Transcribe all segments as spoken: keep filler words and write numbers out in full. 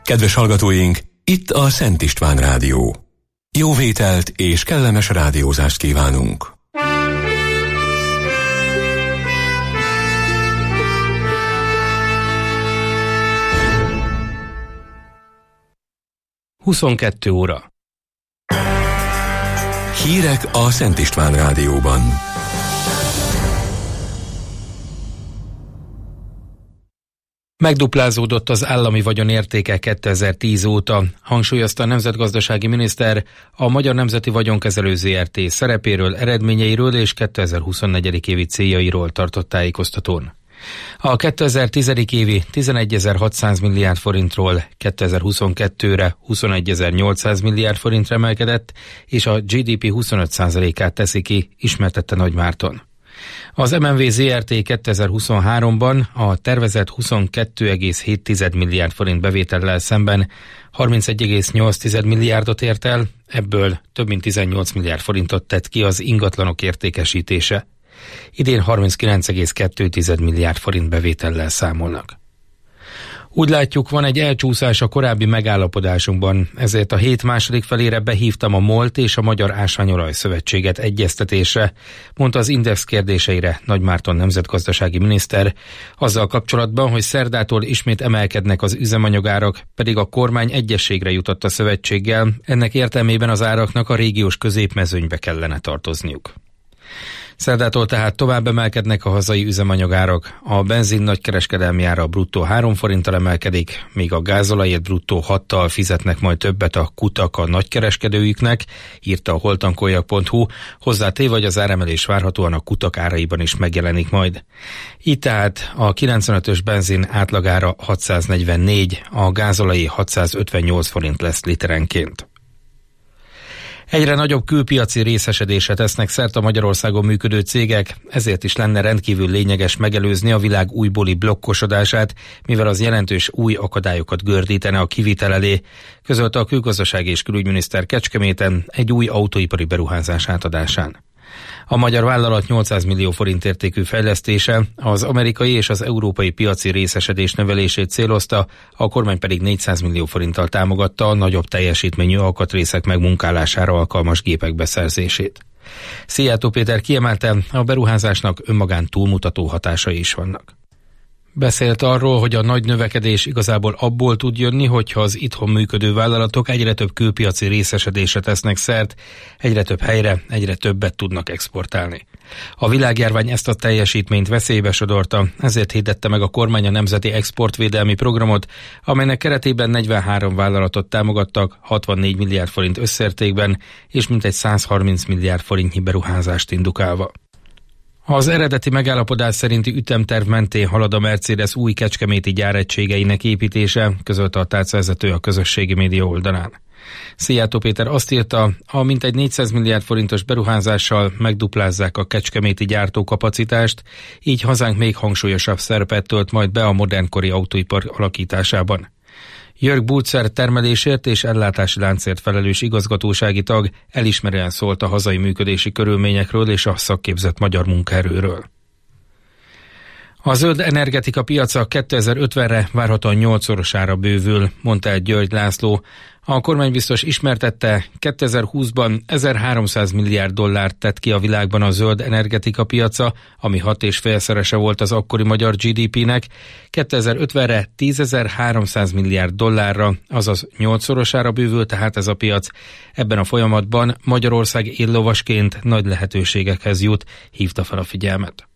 Kedves hallgatóink, itt a Szent István Rádió. Jó vételt és kellemes rádiózást kívánunk! huszonkettő óra. Hírek a Szent István Rádióban. Megduplázódott az állami vagyon értéke kétezer-tíz óta, hangsúlyozta a nemzetgazdasági miniszter a Magyar Nemzeti Vagyonkezelő zé er té szerepéről, eredményeiről és kétezer-huszonnégy. évi céljairól tartott tájékoztatón. A kétezer-tíz. évi tizenegyezer-hatszáz milliárd forintról kétezer-huszonkettőre huszonegyezer-nyolcszáz milliárd forintra emelkedett, és a gé dé pé huszonöt százalékát teszi ki, ismertette Nagy Márton. Az em en vé zé er té kétezer-huszonháromban a tervezett huszonkettő egész hét milliárd forint bevétellel szemben harmincegy egész nyolc milliárdot ért el, ebből több mint tizennyolc milliárd forintot tett ki az ingatlanok értékesítése. Idén harminckilenc egész kettő milliárd forint bevétellel számolnak. Úgy látjuk, van egy elcsúszás a korábbi megállapodásunkban, ezért a hét második felére behívtam a MOL-t és a Magyar Ásványolaj Szövetséget egyeztetésre, mondta az Index kérdéseire Nagy Márton nemzetgazdasági miniszter, azzal kapcsolatban, hogy szerdától ismét emelkednek az üzemanyagárak, pedig a kormány egyezségre jutott a szövetséggel, ennek értelmében az áraknak a régiós középmezőnybe kellene tartozniuk. Szerdától tehát tovább emelkednek a hazai üzemanyagárak, a benzin nagykereskedelmi ára bruttó három forinttal emelkedik, míg a gázolajért bruttó hattal fizetnek majd többet a kutak a nagykereskedőiknek, írta a holtankoljak pont hu, hozzátéve, hogy az áremelés várhatóan a kutak áraiban is megjelenik majd. Így tehát a kilencvenötös benzin átlagára hatszáznegyvennégy, a gázolajé hatszázötvennyolc forint lesz literenként. Egyre nagyobb külpiaci részesedésre tesznek szert a Magyarországon működő cégek, ezért is lenne rendkívül lényeges megelőzni a világ újbóli blokkosodását, mivel az jelentős új akadályokat gördítene a kivitel elé, közölte a külgazdasági és külügyminiszter Kecskeméten egy új autóipari beruházás átadásán. A magyar vállalat nyolcszáz millió forint értékű fejlesztése az amerikai és az európai piaci részesedés növelését célozta, a kormány pedig négyszáz millió forinttal támogatta a nagyobb teljesítményű alkatrészek megmunkálására alkalmas gépek beszerzését. Szijjártó Péter kiemelte, a beruházásnak önmagán túlmutató hatásai is vannak. Beszélt arról, hogy a nagy növekedés igazából abból tud jönni, hogyha az itthon működő vállalatok egyre több külpiaci részesedésre tesznek szert, egyre több helyre, egyre többet tudnak exportálni. A világjárvány ezt a teljesítményt veszélybe sodorta, ezért hirdette meg a kormány a Nemzeti Exportvédelmi Programot, amelynek keretében negyvenhárom vállalatot támogattak hatvannégy milliárd forint összértékben, és mintegy százharminc milliárd forintnyi beruházást indukálva. Az eredeti megállapodás szerinti ütemterv mentén halad a Mercedes új kecskeméti gyáregységeinek építése, közölte a tárcavezető a közösségi média oldalán. Szijjártó Péter azt írta, a mintegy négyszáz milliárd forintos beruházással megduplázzák a kecskeméti gyártókapacitást, így hazánk még hangsúlyosabb szerepet tölt majd be a modernkori autóipar alakításában. Jörg Bulcer termelésért és ellátási láncért felelős igazgatósági tag elismerően szólt a hazai működési körülményekről és a szakképzett magyar munkaerőről. A zöld energetika piaca kétezer-ötvenre várhatóan nyolcszorosára bővül, mondta el György László. A kormánybiztos ismertette, kétezer-húszban ezerháromszáz milliárd dollárt tett ki a világban a zöld energetika piaca, ami hat és félszerese volt az akkori magyar gé dé pének, kétezer-ötvenre tízezer-háromszáz milliárd dollárra, azaz nyolcszorosára bővül tehát ez a piac. Ebben a folyamatban Magyarország éllovasként nagy lehetőségekhez jut, hívta fel a figyelmet.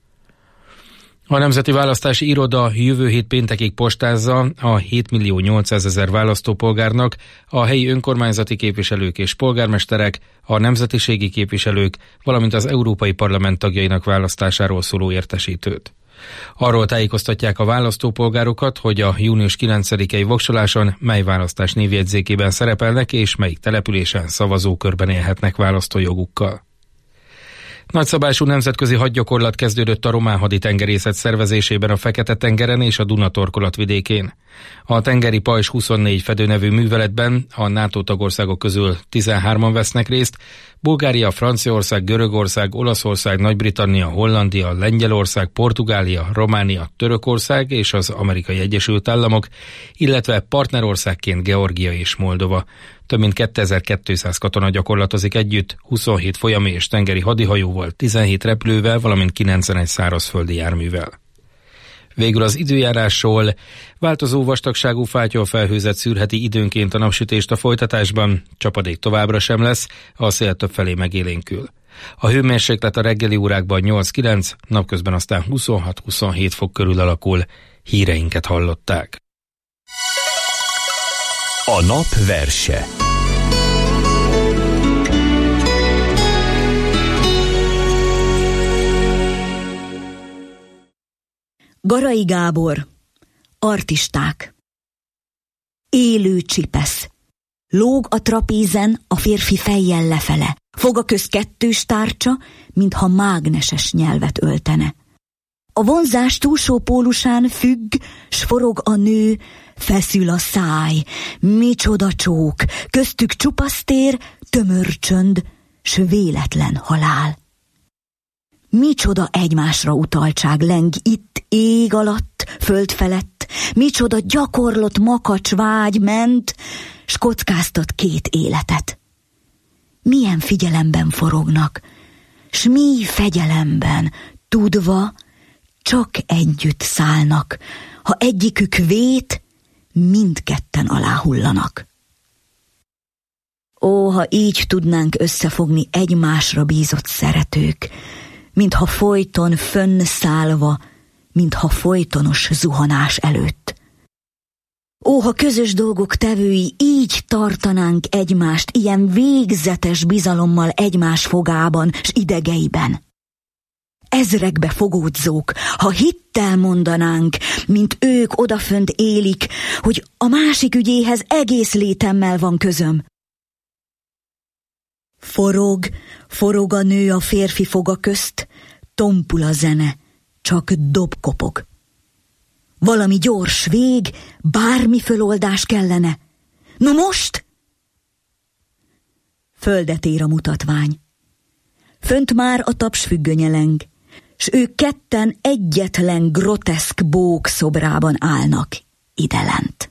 A Nemzeti Választási Iroda jövő hét péntekig postázza a hétmillió nyolcszázezer választópolgárnak a helyi önkormányzati képviselők és polgármesterek, a nemzetiségi képviselők, valamint az Európai Parlament tagjainak választásáról szóló értesítőt. Arról tájékoztatják a választópolgárokat, hogy a június kilencedikei voksoláson mely választás névjegyzékében szerepelnek és melyik településen szavazókörben élhetnek választójogukkal. Nagyszabású nemzetközi hadgyakorlat kezdődött a román haditengerészet szervezésében a Fekete-tengeren és a Duna torkolat vidékén. A tengeri pajzs huszonnégy fedő nevű műveletben a NATO tagországok közül tizenhárman vesznek részt, Bulgária, Franciaország, Görögország, Olaszország, Nagy-Britannia, Hollandia, Lengyelország, Portugália, Románia, Törökország és az Amerikai Egyesült Államok, illetve partnerországként Georgia és Moldova. Több mint kétezer-kétszáz katona gyakorlatozik együtt, huszonhét folyami és tengeri hadihajóval, tizenhét repülővel, valamint kilencvenegy szárazföldi járművel. Végül az időjárásról: változó vastagságú fátyolfelhőzet szűrheti időnként a napsütést a folytatásban, csapadék továbbra sem lesz, a szél többfelé megélénkül. A hőmérséklet a reggeli órákban nyolc-kilenc, napközben aztán huszonhat-huszonhét fok körül alakul. Híreinket hallották. A nap verse. Garai Gábor. Artisták. Élő csipesz. Lóg a trapézen a férfi fejjel lefele. Foga köz kettős tárcsa, mintha mágneses nyelvet öltene. A vonzás túlsó pólusán függ, s forog a nő, feszül a száj. Micsoda csók, köztük csupasz tér, tömör csönd, s véletlen halál. Micsoda egymásra utaltság leng itt ég alatt, föld felett, micsoda gyakorlott makacs vágy ment, s kockáztat két életet. Milyen figyelemben forognak, s mi fegyelemben, tudva, csak együtt szállnak, ha egyikük vét, mindketten aláhullanak. Ó, ha így tudnánk összefogni egymásra bízott szeretők, mintha folyton fönnszállva, mintha folytonos zuhanás előtt. Ó, ha közös dolgok tevői így tartanánk egymást, ilyen végzetes bizalommal egymás fogában s idegeiben. Ezrekbe fogódzók, ha hittel mondanánk, mint ők odafönt élik, hogy a másik ügyéhez egész létemmel van közöm. Forog, forog a nő a férfi foga közt, tompul a zene, csak dobkopog. Valami gyors vég, bármi föloldás kellene. No most? Földet ér a mutatvány. Fönt már a tapsfüggönye leng, s ők ketten egyetlen groteszk bók szobrában állnak idelent.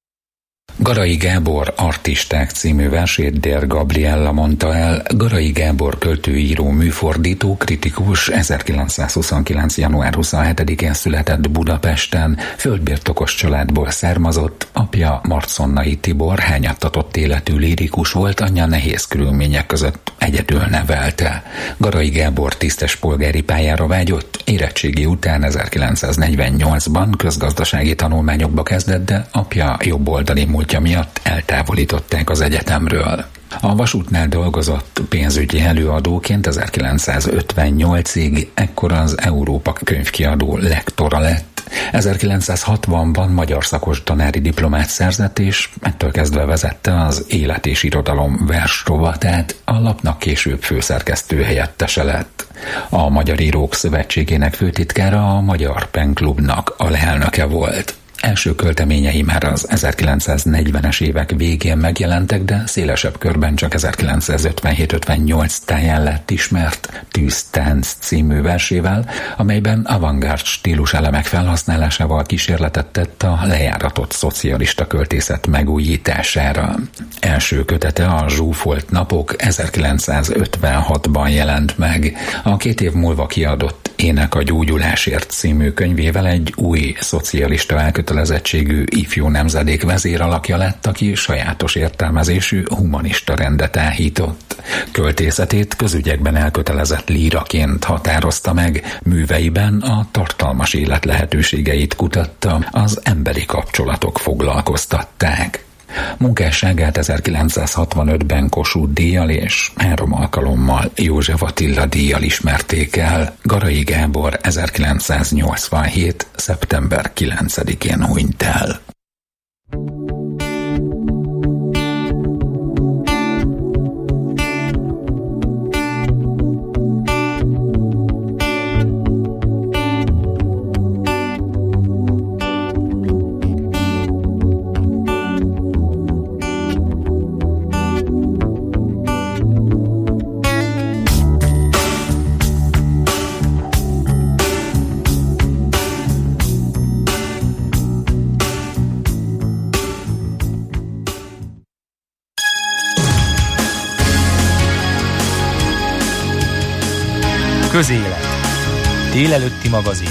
Garai Gábor Artisták című versét Dér Gabriella mondta el. Garai Gábor költőíró, műfordító, kritikus, ezerkilencszázhuszonkilenc. január huszonhetedikén született Budapesten, földbirtokos családból származott, apja Marconnai Tibor hányattatott életű lírikus volt, anyja nehéz körülmények között egyedül nevelte. Garai Gábor tisztes polgári pályára vágyott, érettségi után ezerkilencszáznegyvennyolcban közgazdasági tanulmányokba kezdett, de apja jobboldali múltja miatt eltávolították az egyetemről. A Vasútnál dolgozott pénzügyi előadóként ezerkilencszázötvennyolcig, ekkor az Európa könyvkiadó lektora lett. ezerkilencszázhatvanban magyar szakos tanári diplomát szerzett, és ettől kezdve vezette az Élet és Irodalom versrovatát, a lapnak később főszerkesztő helyettese lett. A Magyar Írók Szövetségének főtitkára, a Magyar Pen Klubnak alelnöke volt. Első költeményei már az ezerkilencszáznegyvenes évek végén megjelentek, de szélesebb körben csak ezerkilencszázötvenhét-ötvennyolc táján lett ismert Tűztánc című versével, amelyben avantgárd stílus elemek felhasználásával kísérletet tett a lejáratott szocialista költészet megújítására. Első kötete, a Zsúfolt napok ezerkilencszázötvenhatban jelent meg. A két év múlva kiadott Ének a gyógyulásért című könyvével egy új szocialista elkötelezettségű ifjú nemzedék vezéralakja lett, aki sajátos értelmezésű humanista rendet áhított. Költészetét közügyekben elkötelezett líraként határozta meg, műveiben a tartalmas élet lehetőségeit kutatta, az emberi kapcsolatok foglalkoztatták. Munkásságát ezerkilencszázhatvanötben Kossuth díjjal és három alkalommal József Attila díjjal ismerték el. Garai Gábor ezerkilencszáznyolcvanhét. szeptember kilencedikén hunyt el. Közélet. Délelőtti magazin.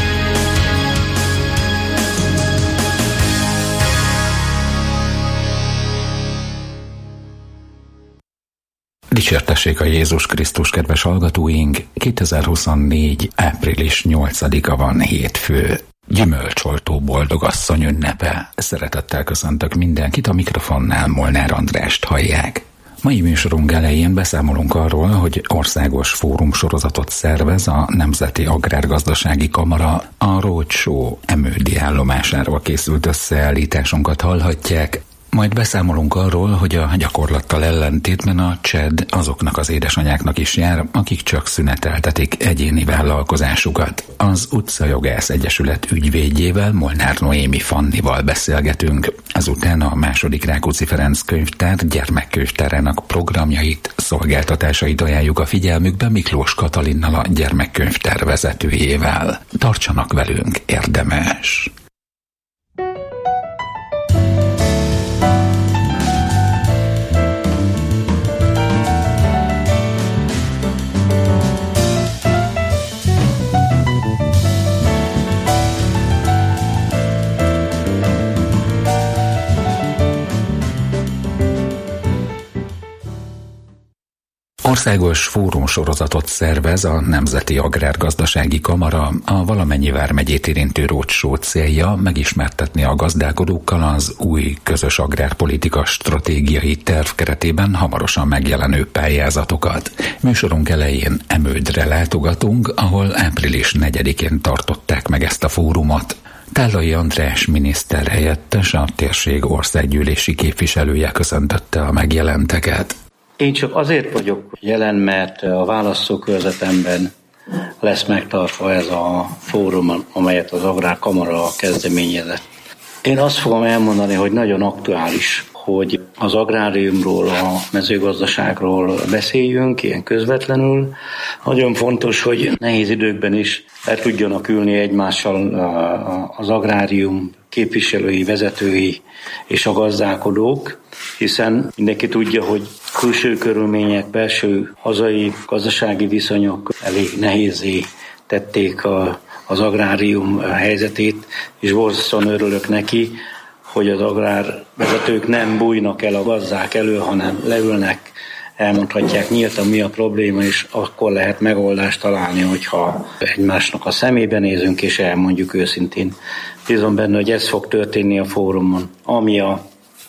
Dicsértessék a Jézus Krisztus, kedves hallgatóink! kétezer-huszonnégy. április nyolcadika van, hétfő. Gyümölcsoltó boldogasszony ünnepe. Szeretettel köszöntök mindenkit, a mikrofonnál Molnár Andrást hallják. Mai műsorunk elején beszámolunk arról, hogy országos fórum sorozatot szervez a Nemzeti Agrárgazdasági Kamara. A Roadshow Emődi állomásáról készült összeállításunkat hallhatják. Majd beszámolunk arról, hogy a gyakorlattal ellentétben a cséd azoknak az édesanyáknak is jár, akik csak szüneteltetik egyéni vállalkozásukat. Az Utcajogász Egyesület ügyvédjével, Molnár Noémi Fannival beszélgetünk. Ezután a második Rákóczi Ferenc könyvtár gyermekkönyvtárának programjait, szolgáltatásait ajánljuk a figyelmükbe Miklós Katalinnal, a gyermekkönyvtár vezetőjével. Tartsanak velünk, érdemes! Országos fórumsorozatot szervez a Nemzeti Agrárgazdasági Kamara. A valamennyi vármegyét érintő roadshow célja megismertetni a gazdálkodókkal az új közös agrárpolitika stratégiai terv keretében hamarosan megjelenő pályázatokat. Műsorunk elején Emődre látogatunk, ahol április negyedikén tartották meg ezt a fórumot. Tállai András miniszterhelyettes, a térség országgyűlési képviselője köszöntötte a megjelenteket. Én csak azért vagyok jelen, mert a választókörzetemben lesz megtartva ez a fórum, amelyet az Agrárkamara kezdeményezett. Én azt fogom elmondani, hogy nagyon aktuális, hogy az agráriumról, a mezőgazdaságról beszéljünk, ilyen közvetlenül. Nagyon fontos, hogy nehéz időkben is le tudjanak ülni egymással az agrárium képviselői, vezetői és a gazdálkodók, hiszen mindenki tudja, hogy külső körülmények, belső hazai gazdasági viszonyok elég nehézzé tették a, az agrárium helyzetét, és borzasztóan örülök neki, hogy az agrárvezetők nem bújnak el a gazdák elől, hanem leülnek, elmondhatják nyíltan, mi a probléma, és akkor lehet megoldást találni, hogyha egymásnak a szemébe nézünk, és elmondjuk őszintén. Bízom benne, hogy ez fog történni a fórumon, ami a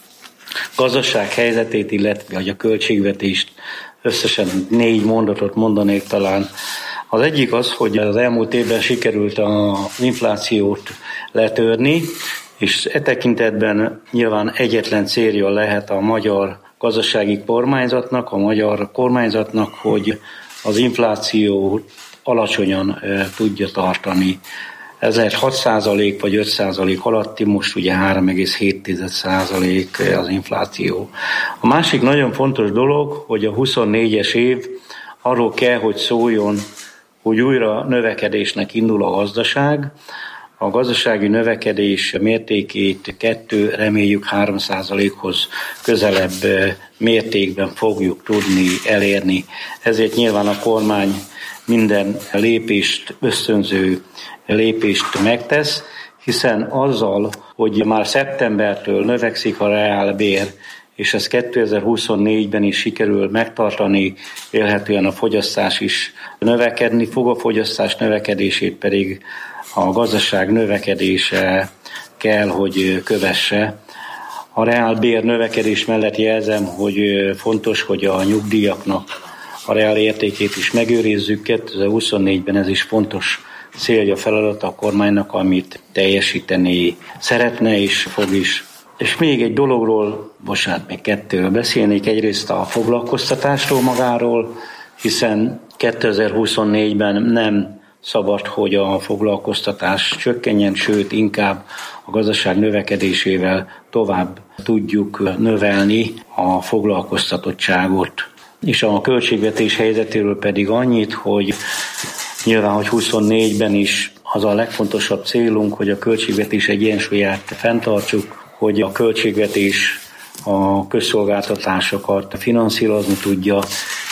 gazdaság helyzetét, illetve hogy a költségvetést, összesen négy mondatot mondanék talán. Az egyik az, hogy az elmúlt évben sikerült az inflációt letörni, és e tekintetben nyilván egyetlen célja lehet a magyar gazdasági kormányzatnak, a magyar kormányzatnak, hogy az infláció alacsonyan e, tudja tartani. Ez lehet hat százalék vagy öt százalék alatti, most ugye három egész hét százalék az infláció. A másik nagyon fontos dolog, hogy a huszonnégyes év arról kell, hogy szóljon, hogy újra növekedésnek indul a gazdaság. A gazdasági növekedés mértékét kettő, reméljük három százalékhoz közelebb mértékben fogjuk tudni elérni. Ezért nyilván a kormány minden lépést, ösztönző lépést megtesz, hiszen azzal, hogy már szeptembertől növekszik a reálbér, és ez kétezer-huszonnégyben is sikerül megtartani, élhetően a fogyasztás is növekedni fog, a fogyasztás növekedését pedig a gazdaság növekedése kell, hogy kövesse. A reálbér növekedés mellett jelzem, hogy fontos, hogy a nyugdíjaknak a reál értékét is megőrizzük. kétezer-huszonnégyben ez is fontos célja, feladata a kormánynak, amit teljesíteni szeretne és fog is. És még egy dologról, bocsánat, még kettőről beszélnék, egyrészt a foglalkoztatásról magáról, hiszen kétezer-huszonnégyben nem szabad, hogy a foglalkoztatás csökkenjen, sőt, inkább a gazdaság növekedésével tovább tudjuk növelni a foglalkoztatottságot. És a költségvetés helyzetéről pedig annyit, hogy nyilván, hogy huszonnégyben is az a legfontosabb célunk, hogy a költségvetés egyensúlyát fenntartsuk, hogy a költségvetés a közszolgáltatásokat finanszírozni tudja,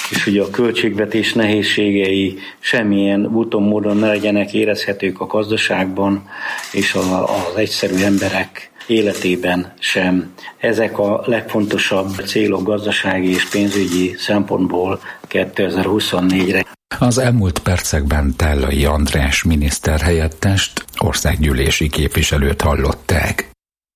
és hogy a költségvetés nehézségei semmilyen úton, módon ne legyenek érezhetők a gazdaságban és az egyszerű emberek életében sem. Ezek a legfontosabb célok gazdasági és pénzügyi szempontból kétezer-huszonnégyre. Az elmúlt percekben Tállai András miniszterhelyettest, országgyűlési képviselőt hallották.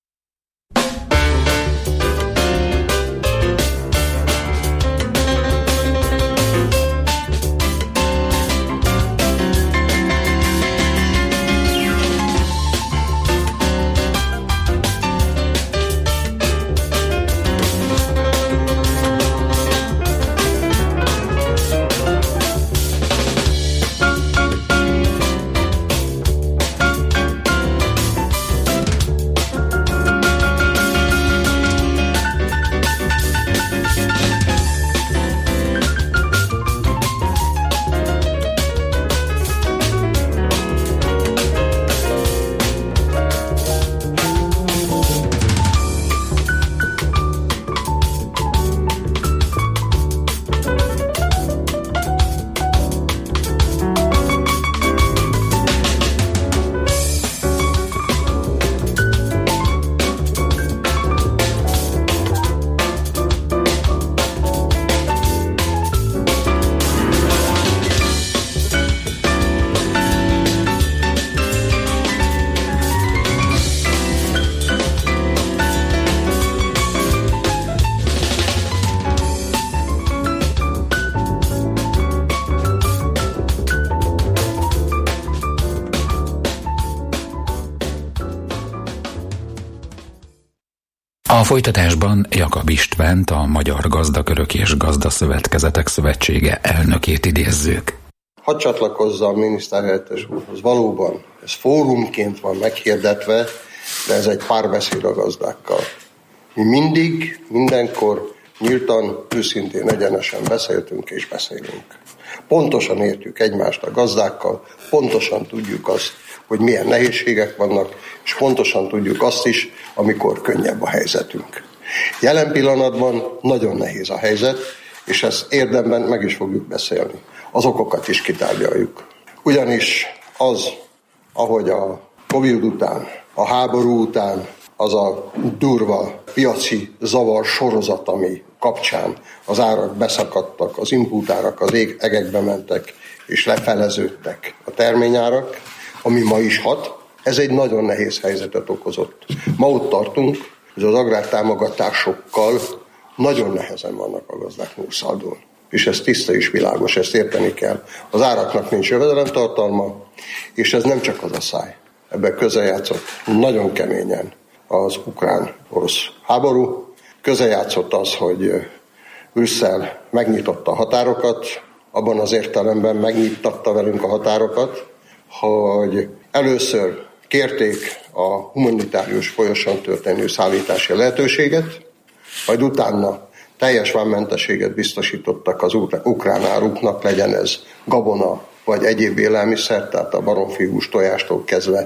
A folytatásban Jakab Istvánt, a Magyar Gazdakörök és Gazdaszövetkezetek Szövetsége elnökét idézzük. Hadd csatlakozza a miniszterhelyettes úrhoz. Valóban ez fórumként van meghirdetve, de ez egy párbeszéd a gazdákkal. Mi mindig, mindenkor nyíltan, őszintén, egyenesen beszéltünk és beszélünk. Pontosan értjük egymást a gazdákkal, pontosan tudjuk azt, hogy milyen nehézségek vannak, és pontosan tudjuk azt is, amikor könnyebb a helyzetünk. Jelen pillanatban nagyon nehéz a helyzet, és ezt érdemben meg is fogjuk beszélni. Az okokat is kitárgyaljuk. Ugyanis az, ahogy a Covid után, a háború után, az a durva piaci zavar sorozat, ami kapcsán az árak beszakadtak, az inputárak az ég, egekbe mentek, és lefeleződtek a terményárak, ami ma is hat, ez egy nagyon nehéz helyzetet okozott. Ma ott tartunk, hogy az agrártámogatásokkal nagyon nehezen vannak a gazdák múlszaldón. És ez tiszta és világos, ezt érteni kell. Az áraknak nincs jövedelemtartalma, és ez nem csak az a száj. Ebben közeljátszott nagyon keményen az ukrán-orosz háború. Közeljátszott az, hogy Brüsszel megnyitotta a határokat, abban az értelemben megnyitatta velünk a határokat, hogy először kérték a humanitárius folyosan történő szállítási lehetőséget, majd utána teljes vámmentességet biztosítottak az ukrán áruknak, legyen ez gabona vagy egyéb élelmiszer, tehát a baromfihús tojástól kezdve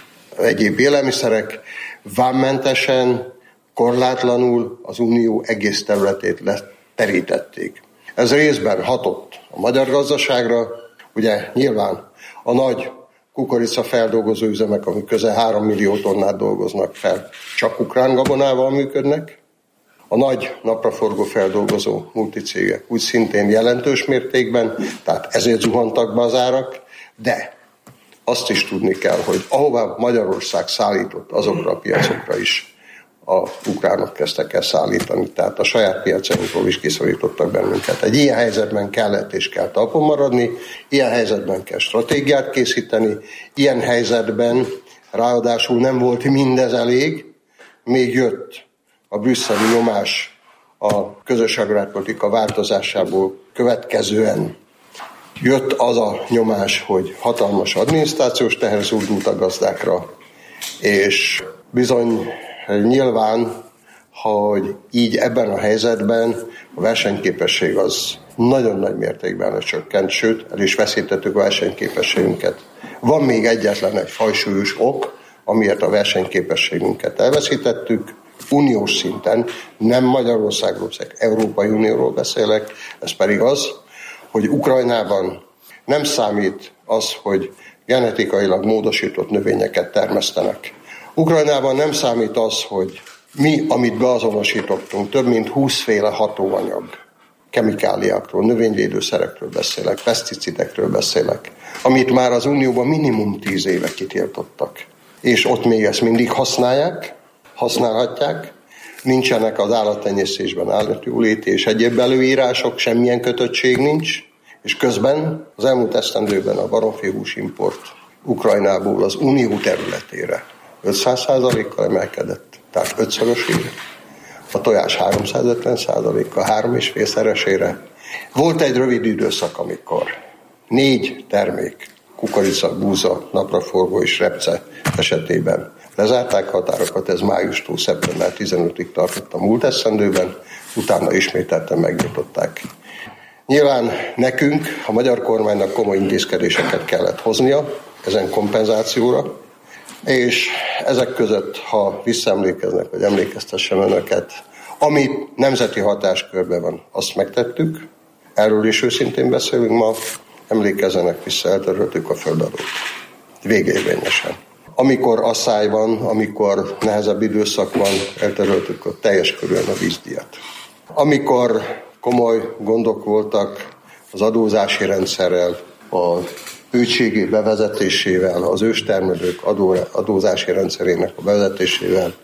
egyéb élelmiszerek, vámmentesen, korlátlanul az unió egész területét leterítették. Ez részben hatott a magyar gazdaságra, ugye nyilván a nagy kukoricafeldolgozó üzemek, amik közel három millió tonnát dolgoznak fel, csak ukrán gabonával működnek. A nagy napraforgó feldolgozó multicégek úgy szintén jelentős mértékben, tehát ezért zuhantak be az árak, de azt is tudni kell, hogy ahová Magyarország szállított, azokra a piacokra is a ukránok kezdtek el szállítani, tehát a saját piacainkról is kiszorítottak bennünket. Egy ilyen helyzetben kellett és kell talpon maradni, ilyen helyzetben kell stratégiát készíteni, ilyen helyzetben ráadásul nem volt mindez elég, még jött a brüsszeli nyomás a közös agrárpolitika változásából következően. Jött az a nyomás, hogy hatalmas adminisztrációs teher zúdult a gazdákra, és bizony nyilván, hogy így ebben a helyzetben a versenyképesség az nagyon nagy mértékben csökkent, sőt, el is veszítettük a versenyképességünket. Van még egyetlen egy fajsúlyos ok, amiért a versenyképességünket elveszítettük, uniós szinten, nem Magyarországról, Európai Unióról beszélek, ez pedig az, hogy Ukrajnában nem számít az, hogy genetikailag módosított növényeket termesztenek. Ukrajnában nem számít az, hogy mi, amit beazonosítottunk, több mint húszféle hatóanyag, kemikáliákról, növényvédőszerekről beszélek, peszticidekről beszélek, amit már az Unióban minimum tíz éve kitiltottak. És ott még ezt mindig használják, használhatják, nincsenek az állattenyésztésben állatjóléti és egyéb előírások, semmilyen kötöttség nincs, és közben az elmúlt esztendőben a baromfihús import Ukrajnából az Unió területére ötszáz százalékkal emelkedett, tehát ötszörösére. A tojás háromszázötven százalékkal, három és fél szeresére. Volt egy rövid időszak, amikor négy termék, kukorica, búza, napraforgó és repce esetében lezárták határokat, ez májustól szeptember tizenötödikéig tartott a múlt esztendőben, utána ismételten megnyitották. Nyilván nekünk, a magyar kormánynak komoly intézkedéseket kellett hoznia ezen kompenzációra, és ezek között, ha visszaemlékeznek, vagy emlékeztessem önöket, ami nemzeti hatáskörben van, azt megtettük, erről is őszintén beszélünk ma, emlékezzenek vissza, eltöröltük a földadót. Végérvényesen. Amikor asszály van, amikor nehezebb időszak van, eltöröltük a teljes körülön a vízdíjat. Amikor komoly gondok voltak az adózási rendszerrel, a ősségé bevezetésével, az őstermelők adó, adózási rendszerének a bevezetésével.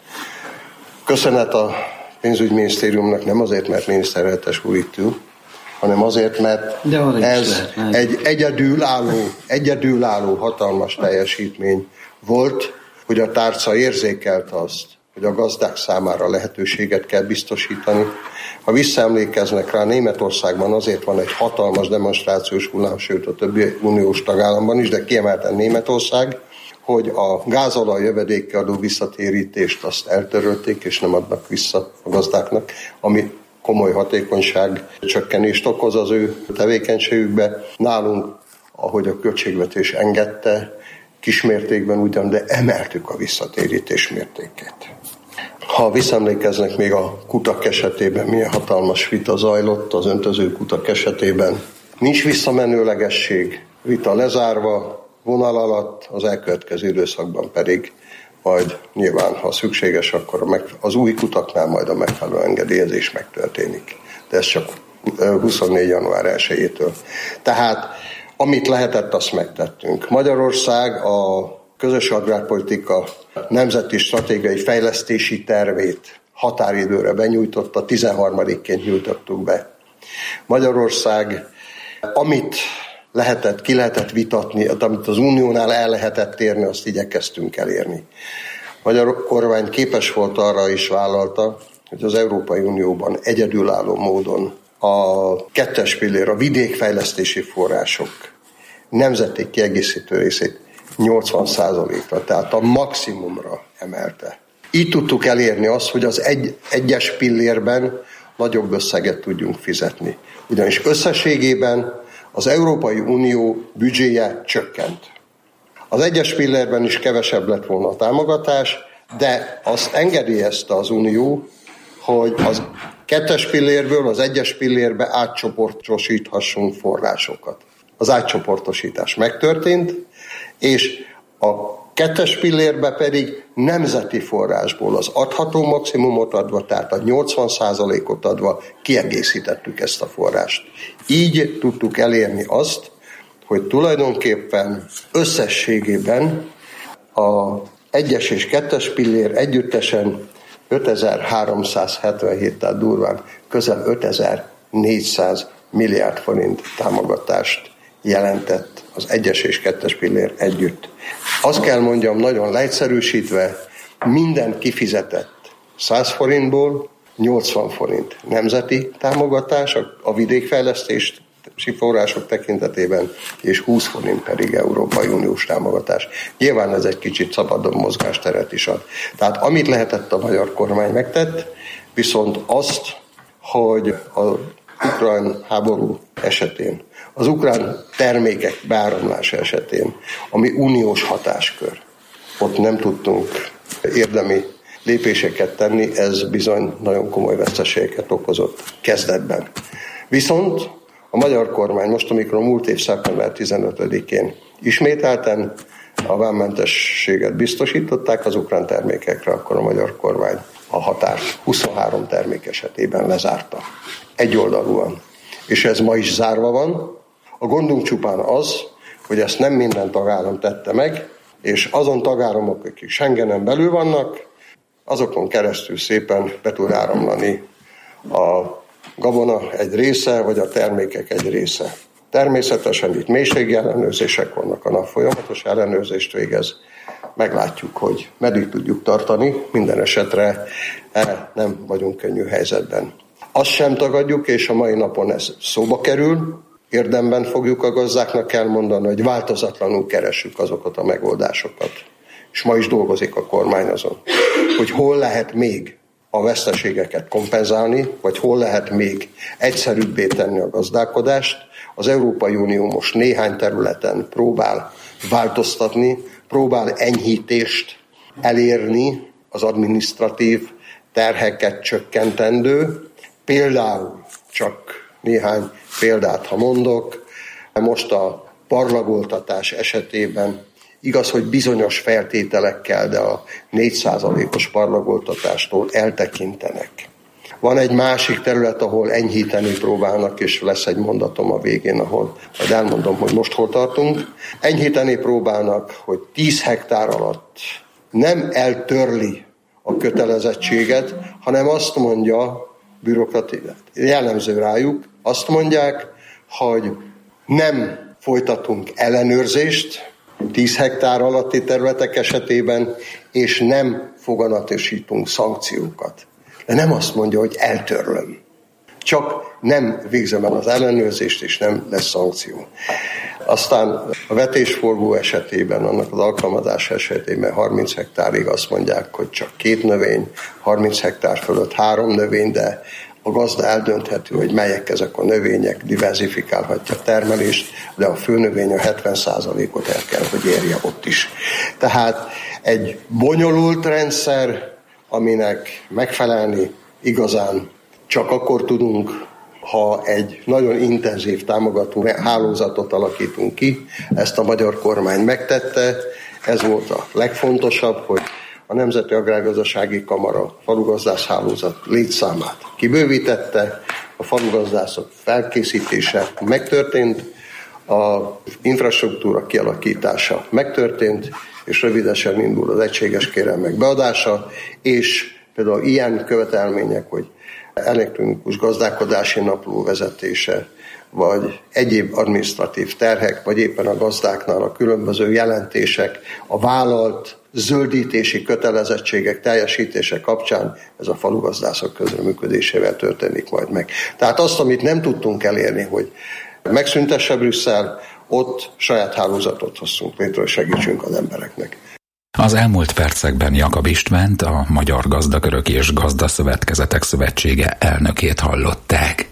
Köszönet a pénzügyminisztériumnak nem azért, mert miniszterhelyettes úr itt ül, hanem azért, mert ez egy egyedülálló, egyedülálló hatalmas teljesítmény volt, hogy a tárca érzékelte azt, hogy a gazdák számára lehetőséget kell biztosítani. Ha visszaemlékeznek rá, Németországban azért van egy hatalmas demonstrációs hullám, sőt a többi uniós tagállamban is, de kiemelten Németország, hogy a gázolaj jövedékadó visszatérítést azt eltörölték, és nem adnak vissza a gazdáknak, ami komoly hatékonyság csökkenést okoz az ő tevékenységükbe. Nálunk, ahogy a költségvetés engedte, kismértékben ugyan, de emeltük a visszatérítés mértékét. Ha visszaemlékeznek még a kutak esetében, milyen hatalmas vita zajlott az öntöző kutak esetében. Nincs visszamenőlegesség, vita lezárva, vonal alatt, az elkövetkező időszakban pedig majd nyilván, ha szükséges, akkor az új kutaknál majd a megfelelő engedélyezés megtörténik. De ez csak huszonnégy január elsejétől. Tehát amit lehetett, azt megtettünk. Magyarország a közös agrárpolitika nemzeti stratégiai fejlesztési tervét határidőre benyújtotta, tizenharmadikként nyújtottuk be. Magyarország, amit lehetett, ki lehetett vitatni, amit az Uniónál el lehetett érni, azt igyekeztünk elérni. Magyar kormány képes volt arra is vállalta, hogy az Európai Unióban egyedülálló módon a kettes pillér, a vidékfejlesztési források nemzeti kiegészítő részét nyolcvan százalékra, tehát a maximumra emelte. Így tudtuk elérni azt, hogy az egy, egyes pillérben nagyobb összeget tudjunk fizetni. Ugyanis összességében az Európai Unió büdzséje csökkent. Az egyes pillérben is kevesebb lett volna a támogatás, de azt engedélyezte az Unió, hogy az kettes pillérből az egyes pillérbe átcsoportosíthassunk forrásokat. Az átcsoportosítás megtörtént, és a kettes pillérbe pedig nemzeti forrásból az adható maximumot adva, tehát a nyolcvan százalékot adva kiegészítettük ezt a forrást. Így tudtuk elérni azt, hogy tulajdonképpen összességében a egyes és kettes pillér együttesen ötezer-háromszázhetvenhét, tehát durván közel ötezer-négyszáz milliárd forint támogatást jelentett az egyes és kettes pillér együtt. Azt kell mondjam, nagyon leegyszerűsítve, minden kifizetett száz forintból nyolcvan forint nemzeti támogatás a vidékfejlesztési források tekintetében, és húsz forint pedig Európai Uniós támogatás. Nyilván ez egy kicsit szabadon mozgásteret is ad. Tehát amit lehetett, a magyar kormány megtett, viszont azt, hogy az ukrán háború esetén, az ukrán termékek beáramlása esetén, ami uniós hatáskör, ott nem tudtunk érdemi lépéseket tenni, ez bizony nagyon komoly veszteségeket okozott kezdetben. Viszont a magyar kormány most, amikor a múlt év szeptember tizenötödikén ismételten a vámmentességet biztosították az ukrán termékekre, akkor a magyar kormány a határt huszonhárom termék esetében lezárta. Egyoldalúan. És ez ma is zárva van. A gondunk csupán az, hogy ezt nem minden tagállam tette meg, és azon tagállamok, akik Schengenen belül vannak, azokon keresztül szépen be tud áramlani a gabona egy része, vagy a termékek egy része. Természetesen itt mélységi ellenőrzések vannak, a nap folyamatos ellenőrzést végez. Meglátjuk, hogy meddig tudjuk tartani, minden esetre nem vagyunk könnyű helyzetben. Azt sem tagadjuk, és a mai napon ez szóba kerül, érdemben fogjuk a gazdáknak elmondani, hogy változatlanul keressük azokat a megoldásokat. És ma is dolgozik a kormány azon, hogy hol lehet még a veszteségeket kompenzálni, vagy hol lehet még egyszerűbbé tenni a gazdálkodást. Az Európai Unió most néhány területen próbál változtatni, próbál enyhítést elérni, az adminisztratív terheket csökkentendő. Például, csak néhány példát, ha mondok, most a parlagoltatás esetében igaz, hogy bizonyos feltételekkel, de a négy százalékos parlagoltatástól eltekintenek. Van egy másik terület, ahol enyhíteni próbálnak, és lesz egy mondatom a végén, ahol majd elmondom, hogy most hol tartunk. Enyhíteni próbálnak, hogy tíz hektár alatt nem eltörli a kötelezettséget, hanem azt mondja, bürokratiát jellemző rájuk, azt mondják, hogy nem folytatunk ellenőrzést tíz hektár alatti területek esetében, és nem foganatosítunk szankciókat. De nem azt mondja, hogy eltörlöm. Csak nem végzem el az ellenőrzést, és nem lesz szankció. Aztán a vetésforgó esetében, annak az alkalmazás esetében harminc hektárig azt mondják, hogy csak két növény, harminc hektár fölött három növény, de a gazda eldöntheti, hogy melyek ezek a növények, diversifikálhatja a termelést, de a főnövény a hetven százalékot el kell, hogy érje ott is. Tehát egy bonyolult rendszer, aminek megfelelni igazán csak akkor tudunk, ha egy nagyon intenzív támogató hálózatot alakítunk ki. Ezt a magyar kormány megtette, ez volt a legfontosabb, hogy a Nemzeti Agrárgazdasági Kamara falugazdász hálózat létszámát kibővítette, a falugazdászok felkészítése megtörtént, a infrastruktúra kialakítása megtörtént, és rövidesen indul az egységes kérelmek beadása, és például ilyen követelmények, hogy elektronikus gazdálkodási napló vezetése, vagy egyéb adminisztratív terhek, vagy éppen a gazdáknál a különböző jelentések, a vállalt zöldítési kötelezettségek teljesítése kapcsán ez a falugazdászok közreműködésével történik majd meg. Tehát azt, amit nem tudtunk elérni, hogy megszüntesse Brüsszel, ott saját hálózatot hozzunk létre, hogy segítsünk az embereknek. Az elmúlt percekben Jakab Istvánt, a Magyar Gazdakörök és Gazdaszövetkezetek Szövetsége elnökét hallották.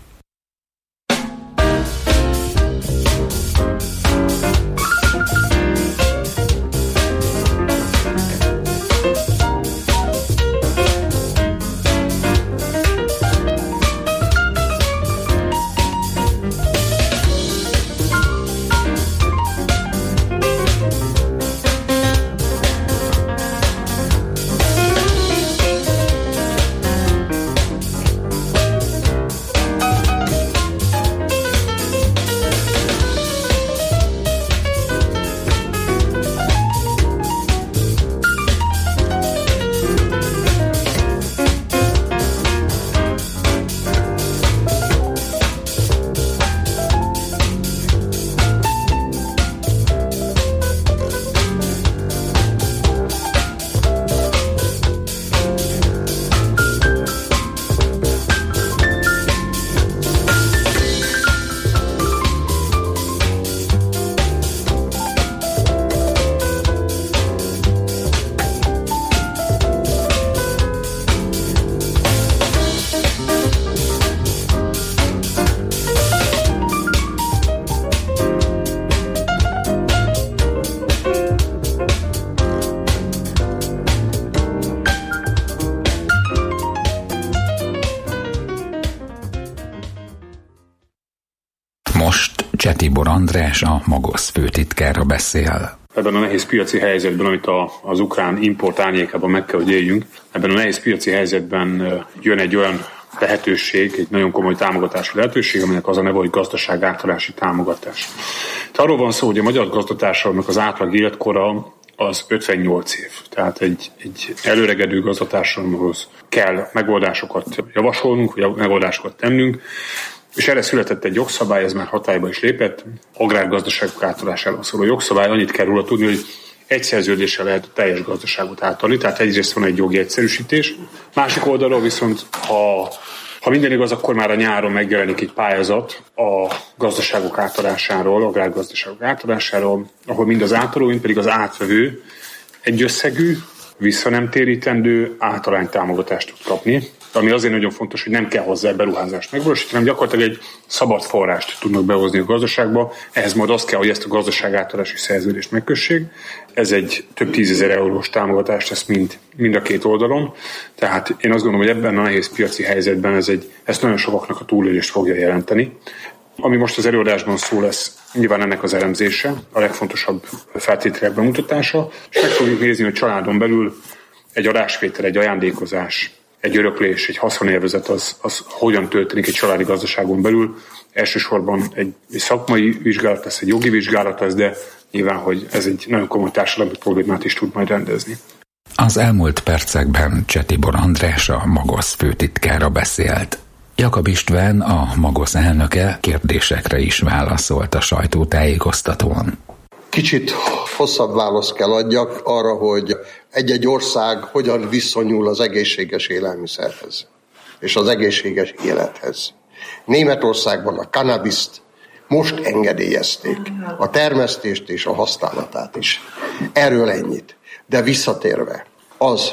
Csetibor András, a Magosz főtitkára beszél. Ebben a nehéz piaci helyzetben, amit a, az ukrán import árnyékában meg kell, hogy éljünk, ebben a nehéz piaci helyzetben jön egy olyan lehetőség, egy nagyon komoly támogatási lehetőség, aminek az a neve, hogy gazdaság átállási támogatás. Tehát arról van szó, hogy a magyar gazdatársadalomnak az átlag életkora az ötvennyolc év. Tehát egy, egy előregedő gazdatársadalomhoz kell megoldásokat javasolnunk, vagy megoldásokat tennünk, és erre született egy jogszabály, ez már hatályba is lépett, agrárgazdaságok átadásáról szóló jogszabály. Annyit kell róla tudni, hogy egy szerződéssel lehet a teljes gazdaságot átadni, tehát egyrészt van egy jogi egyszerűsítés. Másik oldalról viszont, ha, ha minden igaz, akkor már a nyáron megjelenik egy pályázat a gazdaságok átadásáról, agrárgazdaságok átadásáról, ahol mind az átadó, mind pedig az átvevő egy összegű, visszanemtérítendő általánytámogatást tud kapni, ami azért nagyon fontos, hogy nem kell hozzá beruházást megvalósítani, hanem gyakorlatilag egy szabad forrást tudnak behozni a gazdaságba. Ehhez majd az kell, hogy ezt a gazdaság átadási szerződést megkössék. Ez egy több tízezer eurós támogatást tesz mind, mind a két oldalon. Tehát én azt gondolom, hogy ebben a nehéz piaci helyzetben ez egy, ezt nagyon sokaknak a túlélést fogja jelenteni. Ami most az előadásban szó lesz, nyilván ennek az elemzése, a legfontosabb feltételek bemutatása, és meg fogjuk nézni, hogy családon belül egy adásvétel, egy ajándékozás, egy öröklés, egy haszonélvezet az, az hogyan történik egy családi gazdaságon belül. Elsősorban egy, egy szakmai vizsgálat lesz, egy jogi vizsgálat lesz, de nyilván, hogy ez egy nagyon komoly társadalmi problémát is tud majd rendezni. Az elmúlt percekben Csetibor András, a Magosz főtitkára beszélt. Jakab István, a Magosz elnöke kérdésekre is válaszolt a sajtótájékoztatón. Kicsit hosszabb választ kell adjak arra, hogy egy-egy ország hogyan viszonyul az egészséges élelmiszerhez és az egészséges élethez. Németországban a kannabiszt most engedélyezték, a termesztést és a használatát is. Erről ennyit. De visszatérve, az,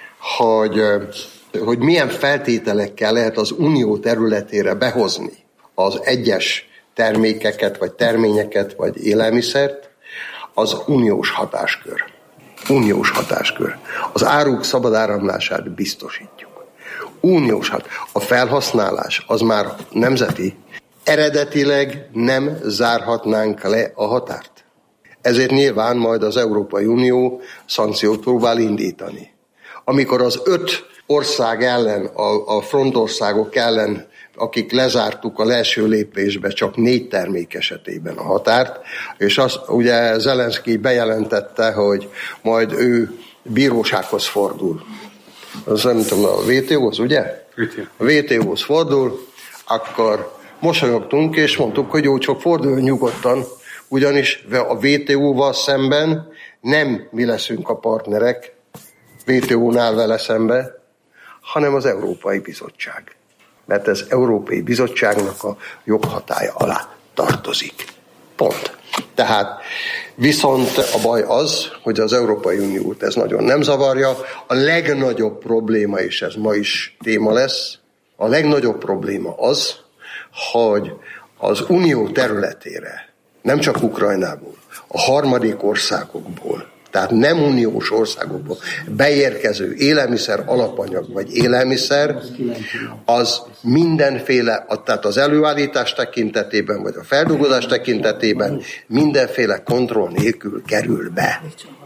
hogy, hogy milyen feltételekkel lehet az unió területére behozni az egyes termékeket, vagy terményeket, vagy élelmiszert, az uniós hatáskör. Uniós hatáskör. Az áruk szabad áramlását biztosítjuk. Uniós hat. A felhasználás az már nemzeti. Eredetileg nem zárhatnánk le a határt. Ezért nyilván majd az Európai Unió szankciót próbál indítani. Amikor az öt ország ellen, a, a frontországok ellen, akik lezártuk a első lépésbe csak négy termék esetében a határt, és azt ugye Zelenszky bejelentette, hogy majd ő bírósághoz fordul. Az nem tudom, a vé té ó-hoz, ugye? A vé té ó-hoz fordul, akkor mosolyogtunk, és mondtuk, hogy jó, csak forduljon nyugodtan, ugyanis a vé té ó-val szemben nem mi leszünk a partnerek, vé té ó-nál vele szembe, hanem az Európai Bizottság. Mert ez Európai Bizottságnak a joghatálya alá tartozik. Pont. Tehát viszont a baj az, hogy az Európai Uniót ez nagyon nem zavarja. A legnagyobb probléma, és ez ma is téma lesz, a legnagyobb probléma az, hogy az Unió területére, nem csak Ukrajnából, a harmadik országokból, tehát nem uniós országokból beérkező élelmiszer alapanyag vagy élelmiszer, az mindenféle, tehát az előállítás tekintetében, vagy a feldolgozás tekintetében mindenféle kontroll nélkül kerül be.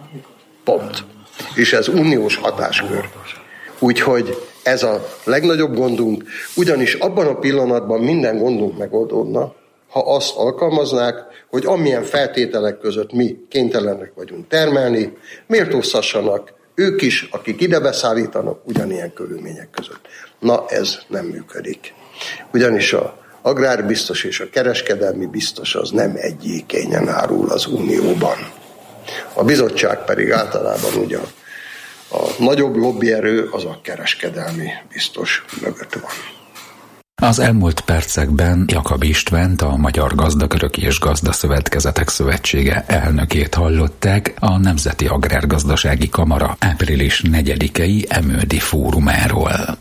Pont. És ez uniós hatáskör. Úgyhogy ez a legnagyobb gondunk, ugyanis abban a pillanatban minden gondunk megoldódna, ha azt alkalmaznák, hogy amilyen feltételek között mi kénytelenek vagyunk termelni, méltóztassanak ők is, akik ide beszállítanak, ugyanilyen körülmények között. Na, ez nem működik. Ugyanis a agrárbiztos és a kereskedelmi biztos az nem egyikényen árul az Unióban. A bizottság pedig általában ugye a, a nagyobb lobbyerő az a kereskedelmi biztos mögött van. Az elmúlt percekben Jakab Istvánt, a Magyar Gazdaköröki és Gazdaszövetkezetek Szövetsége elnökét hallották a Nemzeti Agrárgazdasági Kamara április negyedikei Emődi fórumáról.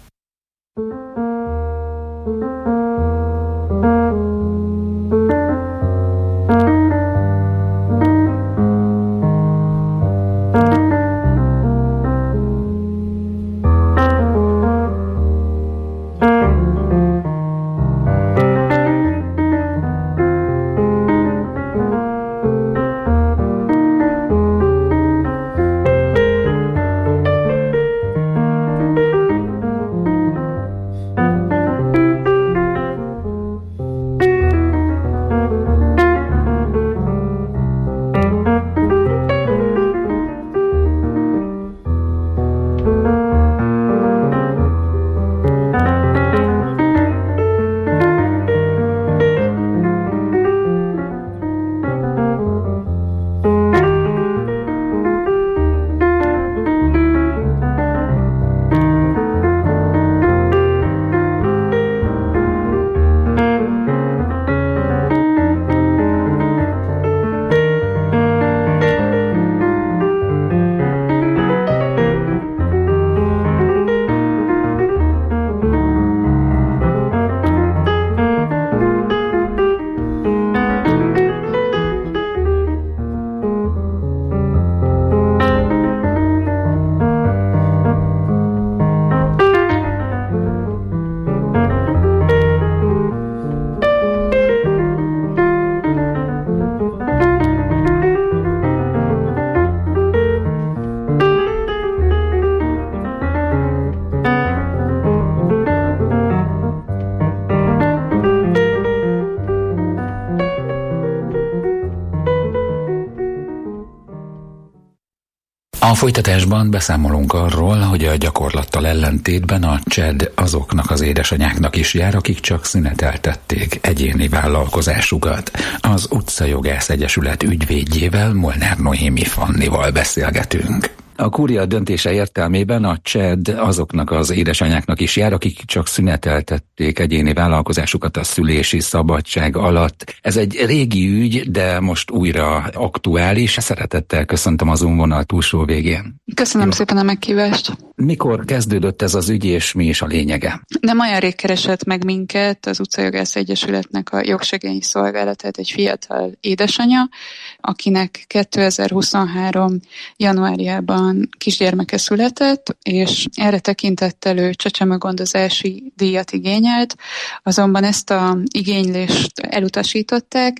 A folytatásban beszámolunk arról, hogy a gyakorlattal ellentétben a cséd azoknak az édesanyáknak is jár, akik csak szüneteltették egyéni vállalkozásukat. Az Utcajogász Egyesület ügyvédjével, Molnár Noémi Fannival beszélgetünk. A kúria döntése értelmében a cséd azoknak az édesanyáknak is jár, akik csak szüneteltették egyéni vállalkozásukat a szülési szabadság alatt. Ez egy régi ügy, de most újra aktuális. Szeretettel köszöntöm az Zoom-vonal túlsó végén. Köszönöm Jó. szépen a meghívást. Mikor kezdődött ez az ügy, és mi is a lényege? Nem olyan rég keresett meg minket az Utcajogász Egyesületnek a jogsegélyi szolgálatát egy fiatal édesanya, akinek kétezer-huszonhárom januárjában kisgyermeke született, és erre tekintettel ő csecsemőgondozási díjat igényelt, azonban ezt a igénylést elutasították,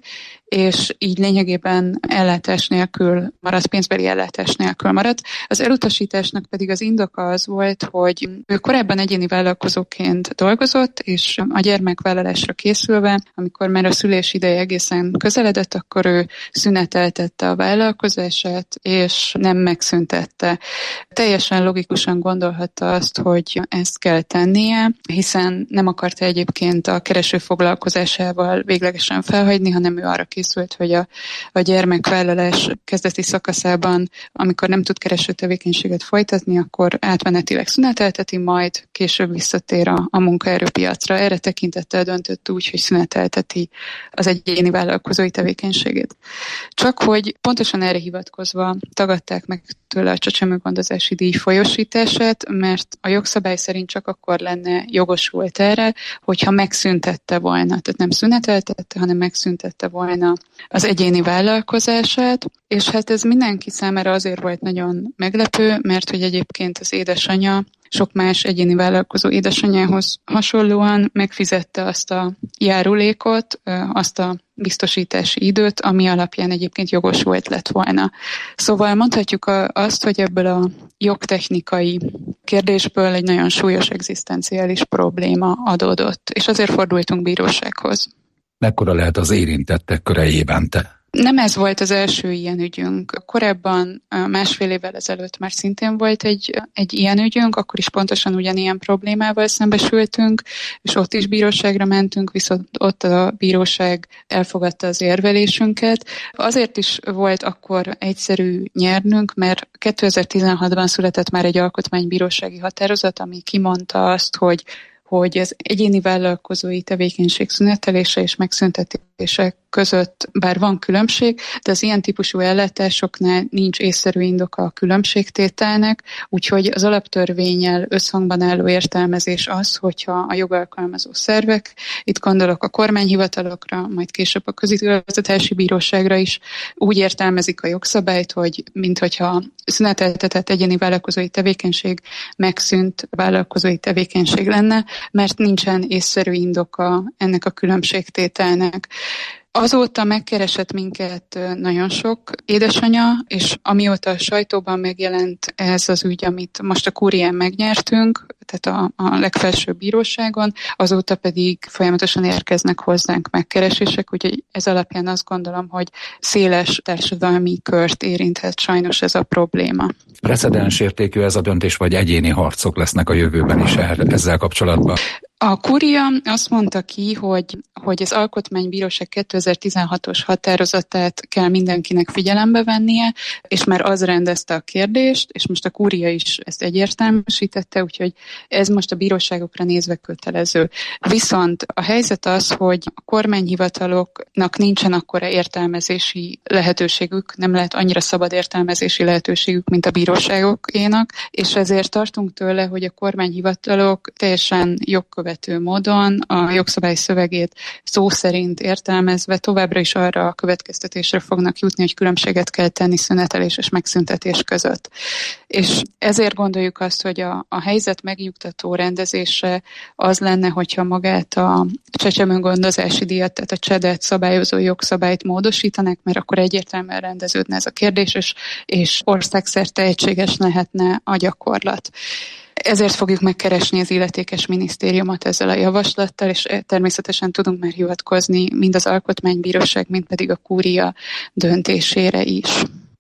és így lényegében ellátás nélkül maradt, pénzbeli ellátás nélkül maradt. Az elutasításnak pedig az indoka az volt, hogy ő korábban egyéni vállalkozóként dolgozott, és a gyermekvállalásra készülve, amikor már a szülés ideje egészen közeledett, akkor ő szüneteltette a vállalkozását, és nem megszüntette. Teljesen logikusan gondolhatta azt, hogy ezt kell tennie, hiszen nem akarta egyébként a kereső foglalkozásával véglegesen felhagyni, hanem ő arra készült, hogy a, a gyermekvállalás kezdeti szakaszában, amikor nem tud kereső tevékenységet folytatni, akkor átmenetileg szünetelteti, majd később visszatér a, a munkaerőpiacra. Erre tekintettel döntött úgy, hogy szünetelteti az egyéni vállalkozói tevékenységét. Csak hogy pontosan erre hivatkozva tagadták meg tőle a csecsemőgondozási díj folyósítását, mert a jogszabály szerint csak akkor lenne jogosult erre, hogyha megszüntette volna, tehát nem szüneteltette, hanem megszüntette volna az egyéni vállalkozását, és hát ez mindenki számára azért volt nagyon meglepő, mert hogy egyébként az édesanyja sok más egyéni vállalkozó édesanyjához hasonlóan megfizette azt a járulékot, azt a biztosítási időt, ami alapján egyébként jogos volt lett volna. Szóval mondhatjuk azt, hogy ebből a jogtechnikai kérdésből egy nagyon súlyos egzisztenciális probléma adódott, és azért fordultunk bírósághoz. Mekkora lehet az érintettek köre évente? Nem ez volt az első ilyen ügyünk. Korábban, másfél évvel ezelőtt már szintén volt egy, egy ilyen ügyünk, akkor is pontosan ugyanilyen problémával szembesültünk, és ott is bíróságra mentünk, viszont ott a bíróság elfogadta az érvelésünket. Azért is volt akkor egyszerű nyernünk, mert kétezer-tizenhatban született már egy alkotmánybírósági határozat, ami kimondta azt, hogy hogy az egyéni vállalkozói tevékenység szünetelése és megszüntetése között bár van különbség, de az ilyen típusú ellátásoknál nincs észszerű indoka a különbségtételnek, úgyhogy az alaptörvénnyel összhangban álló értelmezés az, hogyha a jogalkalmazó szervek, itt gondolok a kormányhivatalokra, majd később a közigazgatási bíróságra is, úgy értelmezik a jogszabályt, hogy minthogyha szüneteltetett egyéni vállalkozói tevékenység megszűnt vállalkozói tevékenység lenne, mert nincsen észszerű indoka ennek a különbségtételnek. Azóta megkeresett minket nagyon sok édesanya, és amióta a sajtóban megjelent ez az ügy, amit most a kúrián megnyertünk, tehát a, a legfelsőbb bíróságon, azóta pedig folyamatosan érkeznek hozzánk megkeresések, úgyhogy ez alapján azt gondolom, hogy széles társadalmi kört érinthet sajnos ez a probléma. Precedens értékű ez a döntés, vagy egyéni harcok lesznek a jövőben is ezzel kapcsolatban? A kúria azt mondta ki, hogy, hogy az Alkotmánybíróság kétezer-tizenhatos határozatát kell mindenkinek figyelembe vennie, és már az rendezte a kérdést, és most a kúria is ezt egyértelműsítette, úgyhogy ez most a bíróságokra nézve kötelező. Viszont a helyzet az, hogy a kormányhivataloknak nincsen akkora értelmezési lehetőségük, nem lehet annyira szabad értelmezési lehetőségük, mint a bíróságokénak, és ezért tartunk tőle, hogy a kormányhivatalok teljesen jogkövető módon a jogszabály szövegét szó szerint értelmezve továbbra is arra a következtetésre fognak jutni, hogy különbséget kell tenni szünetelés és megszüntetés között. És ezért gondoljuk azt, hogy a, a helyzet megnyugtató rendezése az lenne, hogyha magát a csecsemőgondozási díjat, tehát a csedet szabályozó jogszabályt módosítanak, mert akkor egyértelműen rendeződne ez a kérdés, és, és országszerte egységes lehetne a gyakorlat. Ezért fogjuk megkeresni az illetékes minisztériumot ezzel a javaslattal, és természetesen tudunk már hivatkozni mind az Alkotmánybíróság, mind pedig a kúria döntésére is.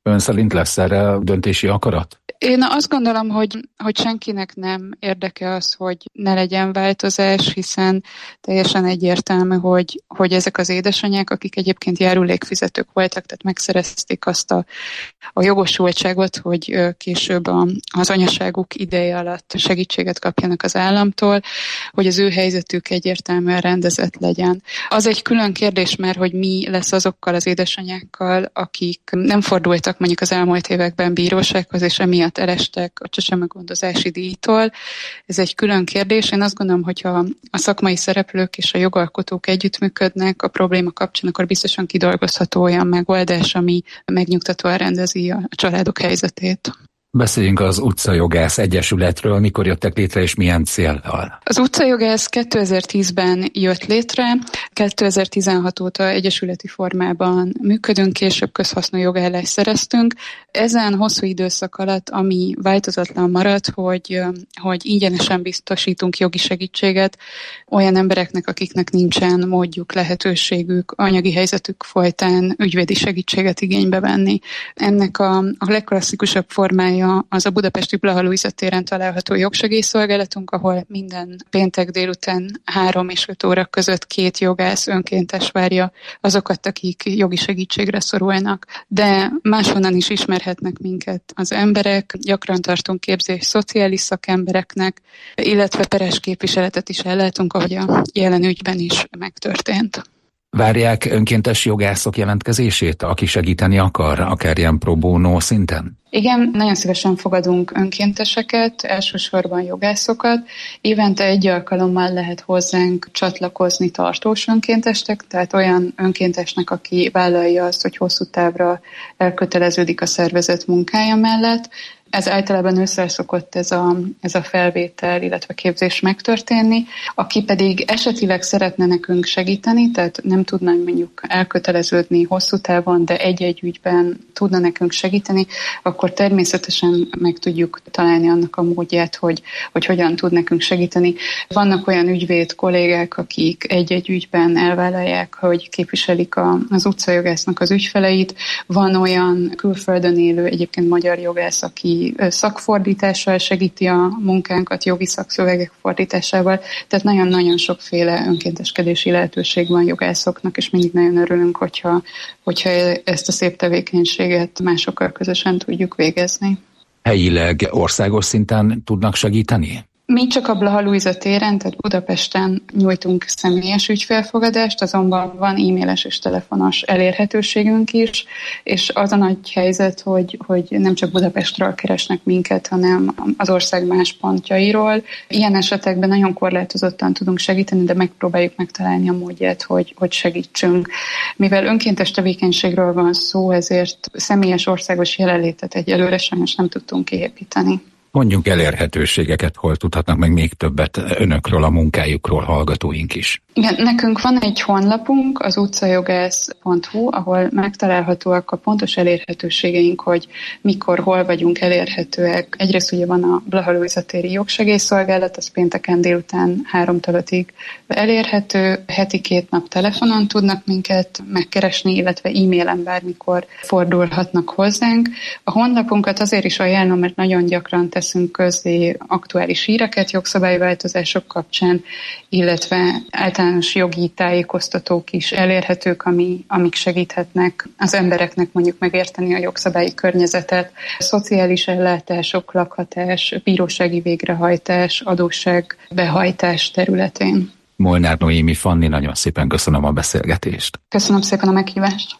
Ön szerint lesz erre döntési akarat? Én azt gondolom, hogy, hogy senkinek nem érdeke az, hogy ne legyen változás, hiszen teljesen egyértelmű, hogy, hogy ezek az édesanyák, akik egyébként járulékfizetők voltak, tehát megszerezték azt a, a jogosultságot, hogy később a, az anyaságuk ideje alatt segítséget kapjanak az államtól, hogy az ő helyzetük egyértelműen rendezett legyen. Az egy külön kérdés már, hogy mi lesz azokkal az édesanyákkal, akik nem fordultak mondjuk az elmúlt években bírósághoz, és emiatt elestek a csecsemőgondozási díjtól. Ez egy külön kérdés. Én azt gondolom, hogyha a szakmai szereplők és a jogalkotók együttműködnek a probléma kapcsán, akkor biztosan kidolgozható olyan megoldás, ami megnyugtatóan rendezi a családok helyzetét. Beszéljünk az Utcajogász Egyesületről, mikor jöttek létre és milyen céllal? Az Utcajogász kétezer-tízben jött létre, kétezer-tizenhat óta egyesületi formában működünk, később közhasznú jogállást szereztünk. Ezen hosszú időszak alatt, ami változatlan maradt, hogy, hogy ingyenesen biztosítunk jogi segítséget olyan embereknek, akiknek nincsen módjuk, lehetőségük, anyagi helyzetük folytán ügyvédi segítséget igénybe venni. Ennek a, a legklasszikusabb formája az a budapesti Blaha Lujza téren található jogsegélyszolgálatunk, ahol minden péntek délután három és öt óra között két jogász önkéntes várja azokat, akik jogi segítségre szorulnak. De máshonnan is ismerhetnek minket az emberek, gyakran tartunk képzést szociális szakembereknek, illetve peres képviseletet is ellátunk, ahogy a jelen ügyben is megtörtént. Várják önkéntes jogászok jelentkezését, aki segíteni akar, akár ilyen pro bono szinten? Igen, nagyon szívesen fogadunk önkénteseket, elsősorban jogászokat. Évente egy alkalommal lehet hozzánk csatlakozni tartós önkéntesnek, tehát olyan önkéntesnek, aki vállalja azt, hogy hosszú távra elköteleződik a szervezet munkája mellett. Ez általában ősszel szokott ez a, ez a felvétel, illetve képzés megtörténni. Aki pedig esetileg szeretne nekünk segíteni, tehát nem tudna mondjuk elköteleződni hosszú távon, de egy-egy ügyben tudna nekünk segíteni, akkor természetesen meg tudjuk találni annak a módját, hogy, hogy hogyan tud nekünk segíteni. Vannak olyan ügyvéd kollégák, akik egy-egy ügyben elvállalják, hogy képviselik a, az utcajogásznak az ügyfeleit. Van olyan külföldön élő, egyébként magyar jogász, aki szakfordítással segíti a munkánkat, jogi szakszövegek fordításával. Tehát nagyon-nagyon sokféle önkénteskedési lehetőség van jogászoknak, és mindig nagyon örülünk, hogyha, hogyha ezt a szép tevékenységet másokkal közösen tudjuk végezni. Helyileg, országos szinten tudnak segíteni? Mi csak a Blaha Lujza téren, tehát Budapesten nyújtunk személyes ügyfélfogadást, azonban van e-mailes és telefonos elérhetőségünk is, és az a nagy helyzet, hogy, hogy nem csak Budapestről keresnek minket, hanem az ország más pontjairól. Ilyen esetekben nagyon korlátozottan tudunk segíteni, de megpróbáljuk megtalálni a módját, hogy, hogy segítsünk. Mivel önkéntes tevékenységről van szó, ezért személyes országos jelenlétet egyelőre sajnos nem tudtunk kiépíteni. Mondjunk elérhetőségeket, hol tudhatnak meg még többet önökről, a munkájukról hallgatóink is. Igen, nekünk van egy honlapunk, az utcajogász pont hu, ahol megtalálhatóak a pontos elérhetőségeink, hogy mikor, hol vagyunk elérhetőek. Egyrészt ugye van a Blaha Lujza téri jogsegélyszolgálat, az pénteken délután háromtól ötig elérhető. Heti két nap telefonon tudnak minket megkeresni, illetve e-mailen bármikor fordulhatnak hozzánk. A honlapunkat azért is ajánlom, mert nagyon gyakran teszünk közzé aktuális híreket jogszabályváltozások kapcsán, illetve általános jogi tájékoztatók is elérhetők, ami, amik segíthetnek az embereknek mondjuk megérteni a jogszabályi környezetet, szociális ellátások, lakhatás, bírósági végrehajtás, adósságbehajtás területén. Molnár Noémi Fanni, nagyon szépen köszönöm a beszélgetést. Köszönöm szépen a meghívást.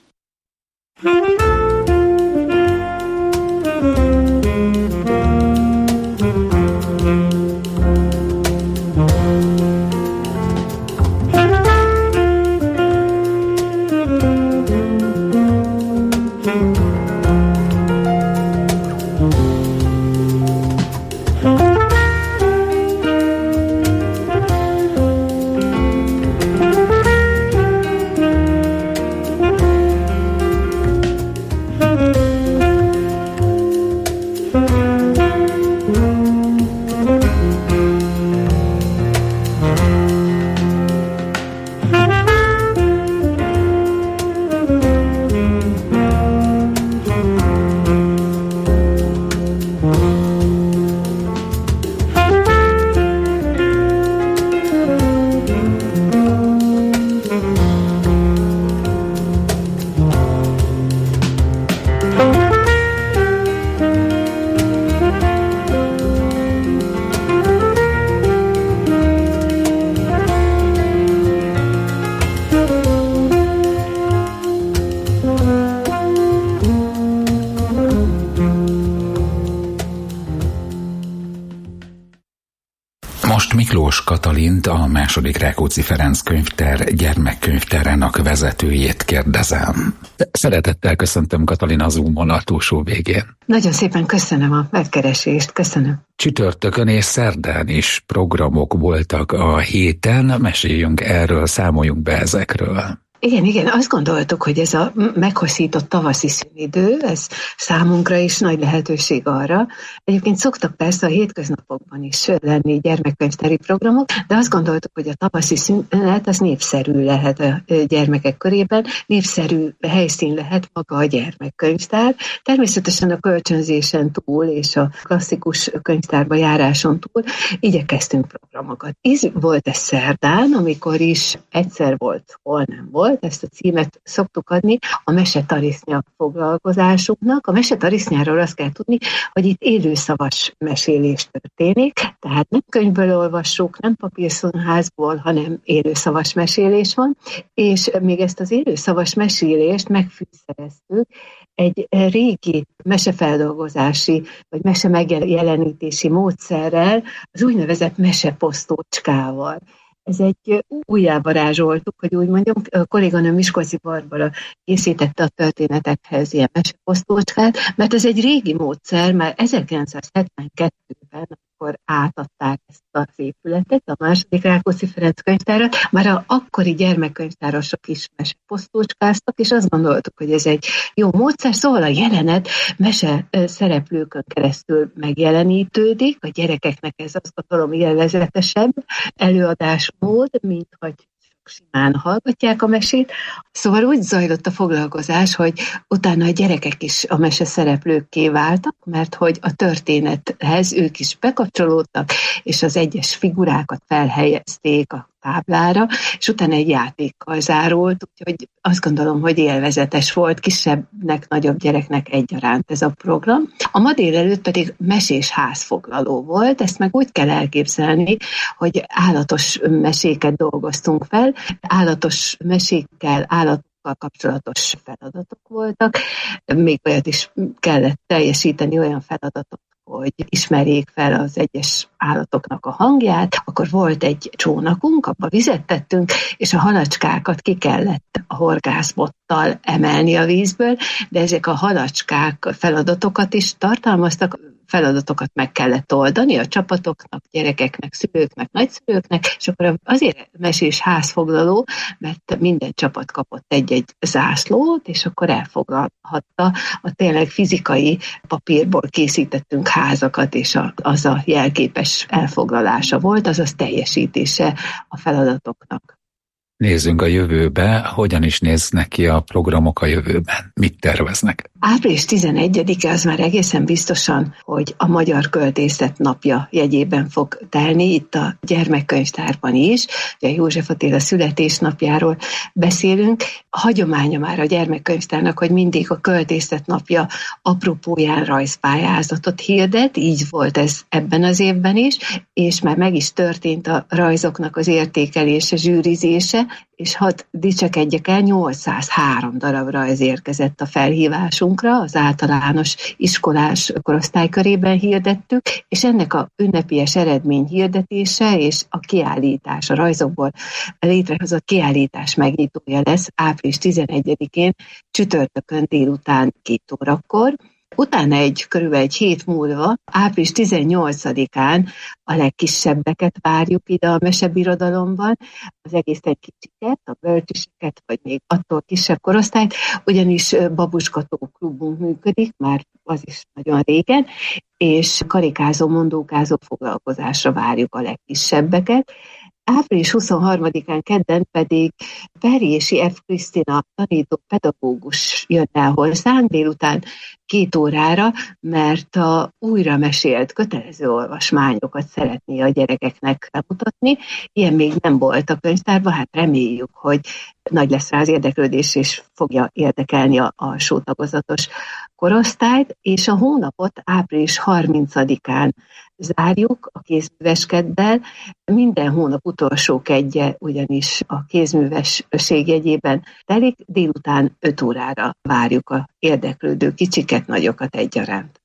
Miklós Katalint, a második Rákóczi Ferenc könyvtár gyermekkönyvtárának vezetőjét kérdezem. Szeretettel köszöntöm, Katalin, a Zoomon a túlsó végén. Nagyon szépen köszönöm a megkeresést, köszönöm. Csütörtökön és szerdán is programok voltak a héten, meséljünk erről, számoljunk be ezekről. Igen, igen, azt gondoltuk, hogy ez a meghosszított tavaszi szünidő, ez számunkra is nagy lehetőség arra. Egyébként szoktak persze a hétköznapokban is lenni gyermekkönyvtári programok, de azt gondoltuk, hogy a tavaszi szünet az népszerű lehet a gyermekek körében, népszerű helyszín lehet maga a gyermekkönyvtár. Természetesen a kölcsönzésen túl és a klasszikus könyvtárba járáson túl igyekeztünk programokat. Így volt ez szerdán, amikor is egyszer volt, hol nem volt. Ezt a címet szoktuk adni a Mese-tarisznya foglalkozásunknak. A Mese-tarisznyáról azt kell tudni, hogy itt élőszavas mesélés történik, tehát nem könyvből olvassuk, nem papírszínházból, hanem élőszavas mesélés van, és még ezt az élőszavas mesélést megfűszereztük egy régi mesefeldolgozási vagy mese megjelenítési módszerrel, az úgynevezett meseposztócskával. Ez egy újjávarázsoltuk, hogy úgy mondjam, a kolléganőm Miskolci Barbara készítette a történetekhez ilyen meseposztócskát, mert ez egy régi módszer, már ezerkilencszázhetvenkettőben, amikor átadták ezt az épületet, a második Rákóczi Ferenc könyvtárat, már a akkori gyermekkönyvtárosok is meseposztócskáztak, és azt gondoltuk, hogy ez egy jó módszer, szóval a jelenet mese szereplőkön keresztül megjelenítődik, a gyerekeknek ez azt gondolom élvezetesebb előadásmód, mint hogy simán hallgatják a mesét. Szóval úgy zajlott a foglalkozás, hogy utána a gyerekek is a mese szereplőkké váltak, mert hogy a történethez ők is bekapcsolódtak, és az egyes figurákat felhelyezték a táblára, és utána egy játékkal zárult, úgyhogy azt gondolom, hogy élvezetes volt, kisebbnek, nagyobb gyereknek egyaránt ez a program. A ma délelőtt pedig mesés házfoglaló volt, ezt meg úgy kell elképzelni, hogy állatos meséket dolgoztunk fel, állatos mesékkel, állatokkal kapcsolatos feladatok voltak, még olyat is kellett teljesíteni, olyan feladatok, hogy ismerjék fel az egyes állatoknak a hangját, akkor volt egy csónakunk, abba vizet tettünk, és a halacskákat ki kellett a horgászbottal emelni a vízből, de ezek a halacskák feladatokat is tartalmaztak, feladatokat meg kellett oldani a csapatoknak, gyerekeknek, szülőknek, nagyszülőknek, és akkor azért mesés házfoglaló, mert minden csapat kapott egy-egy zászlót, és akkor elfoglalhatta a tényleg fizikai papírból készítettünk házakat, és a, az a jelképes elfoglalása volt, azaz teljesítése a feladatoknak. Nézzünk a jövőbe, hogyan is néznek ki a programok a jövőben, mit terveznek? április tizenegyedike az már egészen biztosan, hogy a Magyar Költészet napja jegyében fog telni, itt a gyermekkönyvtárban is, ugye József Attila születésnapjáról beszélünk. Hagyománya már a gyermekkönyvtárnak, hogy mindig a Költészet napja apropóján rajzpályázatot hirdet, így volt ez ebben az évben is, és már meg is történt a rajzoknak az értékelése, zsűrizése, és hadd dicsekedjek el, nyolcszázhárom darab rajz érkezett a felhívásunkra, az általános iskolás korosztály körében hirdettük, és ennek a ünnepélyes eredmény hirdetése és a kiállítás, a rajzokból létrehozott kiállítás megnyitója lesz április tizenegyedikén, csütörtökön délután két órakor. Utána egy körülbelül egy hét múlva, április tizennyolcadikán a legkisebbeket várjuk ide a mesebirodalomban, az egészen kicsiket, a bölcsiseket, vagy még attól kisebb korosztályt, ugyanis babusgató klubunk működik, már az is nagyon régen, és karikázó, mondókázó foglalkozásra várjuk a legkisebbeket. április huszonharmadikán kedden pedig Perjési F. Krisztina tanító pedagógus jön el hozzánk délután két órára, mert a újra mesélt kötelező olvasmányokat szeretné a gyerekeknek bemutatni. Ilyen még nem volt a könyvtárban, hát reméljük, hogy nagy lesz rá az érdeklődés, és fogja érdekelni a alsó tagozatos korosztályt, és a hónapot április harmincadikán zárjuk a kézműveskeddel. Minden hónap utolsó kedje ugyanis a kézművesség jegyében telik, délután öt órára várjuk a érdeklődő kicsiket, nagyokat egyaránt.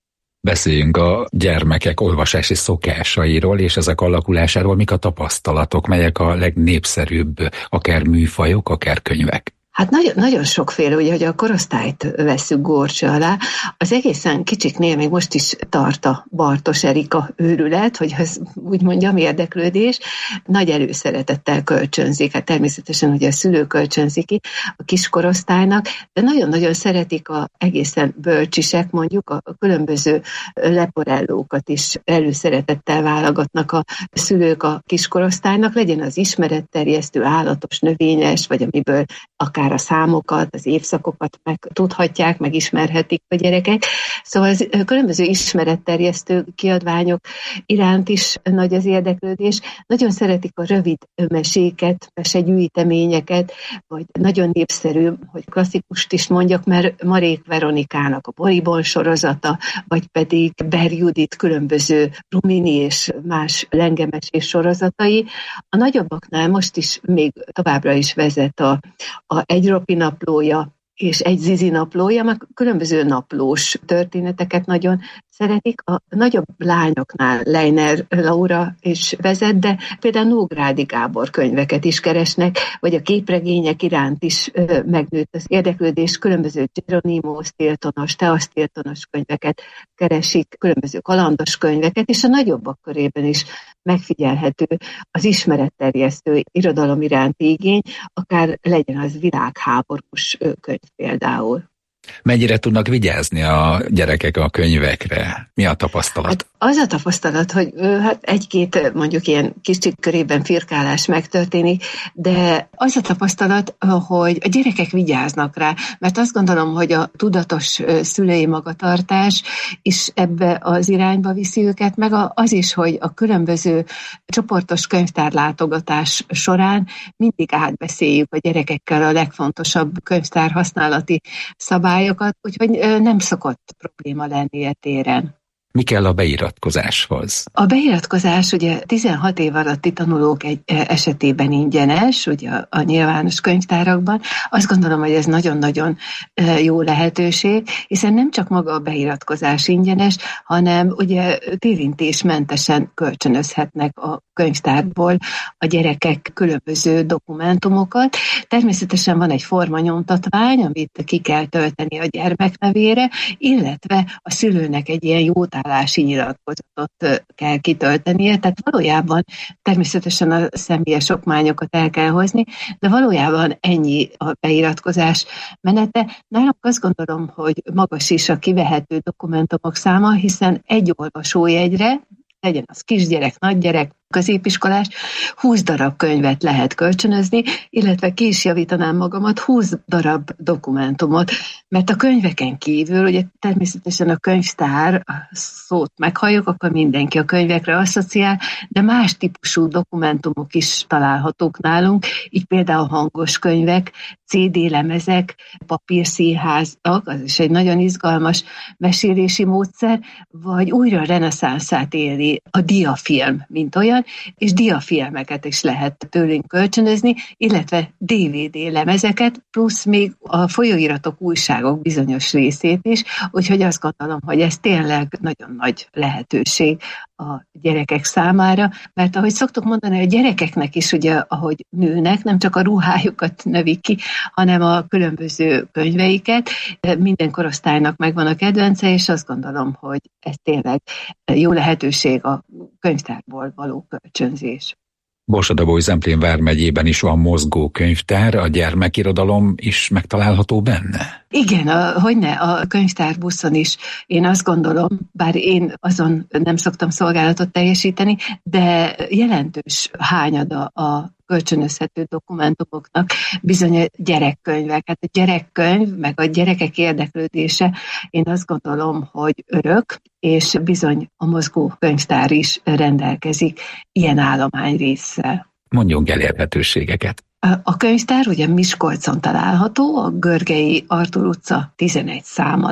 Beszéljünk a gyermekek olvasási szokásairól és ezek alakulásáról. Mik a tapasztalatok, melyek a legnépszerűbb, akár műfajok, akár könyvek? Hát nagyon, nagyon sokféle, ugye, hogy a korosztályt vesszük górcső alá. Az egészen kicsiknél még most is tart a Bartos Erika őrület, hogy az úgy mondjam érdeklődés, nagy előszeretettel kölcsönzik. Hát természetesen ugye a szülő kölcsönzik ki a kiskorosztálynak, de nagyon-nagyon szeretik a egészen bölcsisek, mondjuk a különböző leporellókat is előszeretettel válogatnak a szülők a kiskorosztálynak, legyen az ismeretterjesztő, állatos, növényes, vagy amiből akár a számokat, az évszakokat meg tudhatják, megismerhetik a gyerekek. Szóval az különböző ismeretterjesztő kiadványok iránt is nagy az érdeklődés. Nagyon szeretik a rövid meséket, mesegyűjteményeket, vagy nagyon népszerű, hogy klasszikust is mondjak, mert Marék Veronikának a Boribon sorozata, vagy pedig Ber Judit különböző Rumini és más lengemesés sorozatai. A nagyobbaknál most is még továbbra is vezet a, a Egy Ropi naplója és egy Zizi naplója, meg különböző naplós történeteket nagyon szeretik. A nagyobb lányoknál Leiner Laura is vezet, de például Nógrádi Gábor könyveket is keresnek, vagy a képregények iránt is ö, megnőtt az érdeklődés, különböző Geronimo Stiltonos, Thea Stiltonos könyveket keresik, különböző kalandos könyveket, és a nagyobbak körében is megfigyelhető az ismeretterjesztő irodalom iránti igény, akár legyen az világháborús könyv például. Mennyire tudnak vigyázni a gyerekek a könyvekre? Mi a tapasztalat? Hát az a tapasztalat, hogy hát egy-két mondjuk ilyen kicsit körében firkálás megtörténik, de az a tapasztalat, hogy a gyerekek vigyáznak rá, mert azt gondolom, hogy a tudatos szülői magatartás is ebbe az irányba viszi őket, meg az is, hogy a különböző csoportos könyvtárlátogatás során mindig átbeszéljük a gyerekekkel a legfontosabb könyvtárhasználati szabályokat, úgyhogy nem szokott probléma lenni e téren. Mi kell a beiratkozáshoz? A beiratkozás ugye tizenhat év alatti tanulók egy esetében ingyenes, ugye a, a nyilvános könyvtárakban. Azt gondolom, hogy ez nagyon-nagyon jó lehetőség, hiszen nem csak maga a beiratkozás ingyenes, hanem ugye térintésmentesen kölcsönözhetnek a könyvtárból a gyerekek különböző dokumentumokat. Természetesen van egy formanyomtatvány, amit ki kell tölteni a gyermek nevére, illetve a szülőnek egy ilyen jótállási nyilatkozatot kell kitöltenie, tehát valójában természetesen a személyes okmányokat el kell hozni, de valójában ennyi a beiratkozás menete. Nálunk azt gondolom, hogy magas is a kivehető dokumentumok száma, hiszen egy olvasójegyre, legyen az kisgyerek, nagygyerek, középiskolás, húsz darab könyvet lehet kölcsönözni, illetve ki is javítanám magamat, húsz darab dokumentumot, mert a könyveken kívül, ugye természetesen a könyvtár, a szót meghalljuk, akkor mindenki a könyvekre asszociál, de más típusú dokumentumok is találhatók nálunk, így például hangos könyvek, cé dé lemezek, papírszínházak, az is egy nagyon izgalmas mesélési módszer, vagy újra reneszánszát éli a diafilm, mint olyan, és diafilmeket is lehet tőlünk kölcsönözni, illetve dé vé dé lemezeket, plusz még a folyóiratok, újságok bizonyos részét is, úgyhogy azt gondolom, hogy ez tényleg nagyon nagy lehetőség a gyerekek számára, mert ahogy szoktuk mondani, a gyerekeknek is ugye, ahogy nőnek, nem csak a ruhájukat növik ki, hanem a különböző könyveiket, minden korosztálynak megvan a kedvence, és azt gondolom, hogy ez tényleg jó lehetőség a könyvtárból való kölcsönzés. Borsod-Abaúj-Zemplén vármegyében is van mozgó könyvtár, a gyermekirodalom is megtalálható benne? Igen, a, hogyne, a könyvtárbuszon is. Én azt gondolom, bár én azon nem szoktam szolgálatot teljesíteni, de jelentős hányada a kölcsönözhető dokumentumoknak bizony a gyerekkönyvek. Hát a gyerekkönyv, meg a gyerekek érdeklődése, én azt gondolom, hogy örök, és bizony a mozgó könyvtár is rendelkezik ilyen állományrésszel. Mondjunk elérhetőségeket. A könyvtár ugye Miskolcon található, a Görgei Artúr utca tizenegy szám alatt,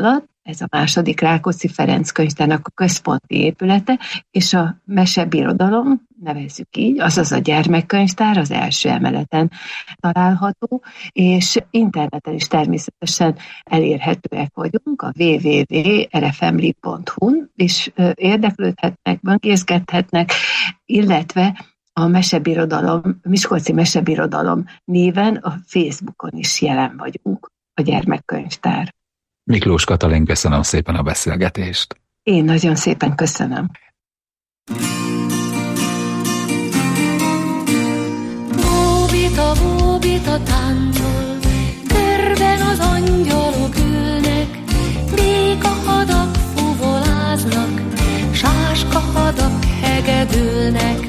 ez a második Rákóczi Ferenc könyvtárnak a központi épülete, és a mesebirodalom, nevezzük így, azaz a gyermekkönyvtár az első emeleten található, és interneten is természetesen elérhetőek vagyunk a double-u double-u double-u pont er ef em li pont hu-n, és érdeklődhetnek, böngészgethetnek, illetve a Mesebirodalom, Miskolci Mesebirodalom néven a Facebookon is jelen vagyunk, a gyermekkönyvtár. Miklós Katalin, köszönöm szépen a beszélgetést. Én nagyon szépen köszönöm. Bóbita, bóbita táncol, körben az angyalok ülnek, béka hadak fuvoláznak, sáska hadak hegedülnek.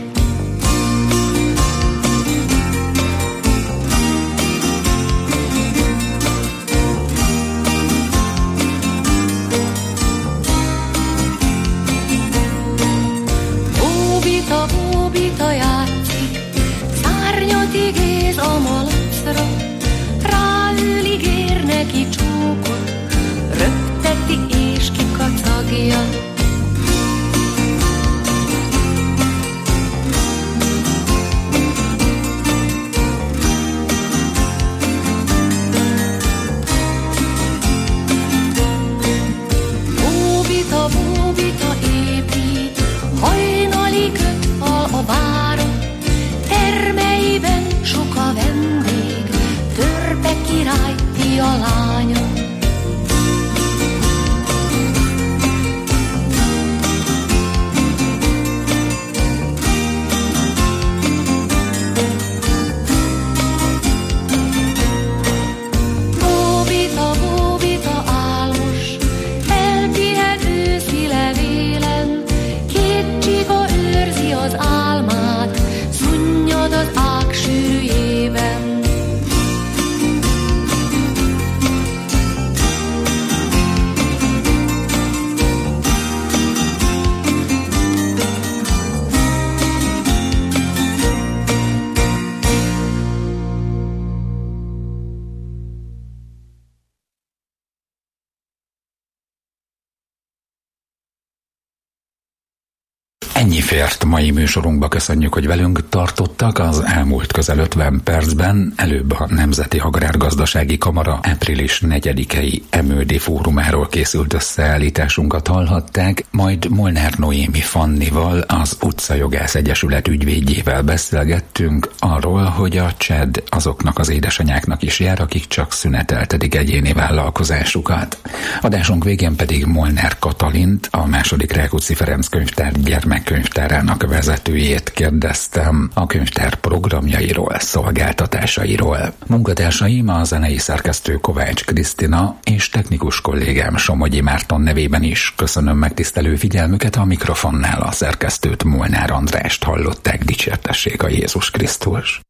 Bóbita, bóbita játszik, szárnyat igéz a malacra, ráül ígér neki csókot, röpteti és kikacagja. Bóbita, bóbita épít, hajnali kötfal a váron, termeiben sok a vendég, törpe király fia lánya. Bóbita, bóbita álmos, elpihen őszi levélen, két csiga őrzi az álmát, szunnyad az ág sűrűjében. Ennyi fért mai műsorunkba, köszönjük, hogy velünk tartottak. Az elmúlt közel ötven percben előbb a Nemzeti Agrárgazdasági Kamara április negyedikei Emődi fórumáról készült összeállításunkat hallhatták, majd Molnár Noémi Fannival, az Utcajogász Egyesület ügyvédjével beszélgettünk arról, hogy a cséd azoknak az édesanyáknak is jár, akik csak szüneteltetik egyéni vállalkozásukat. Adásunk végén pedig Molnár Katalint, a második Rákóczi Ferenc könyvtár gyermekkönyvtárának vezetőjét kérdeztem a könyvtár programjairól, szolgáltatásairól. Munkatársaim a zenei szerkesztő Kovács Krisztina és technikus kollégám Somogyi Márton nevében is köszönöm megtisztelő figyelmüket, a mikrofonnál a szerkesztőt, Molnár Andrást hallották. Dicsértessék a Jézus Krisztus!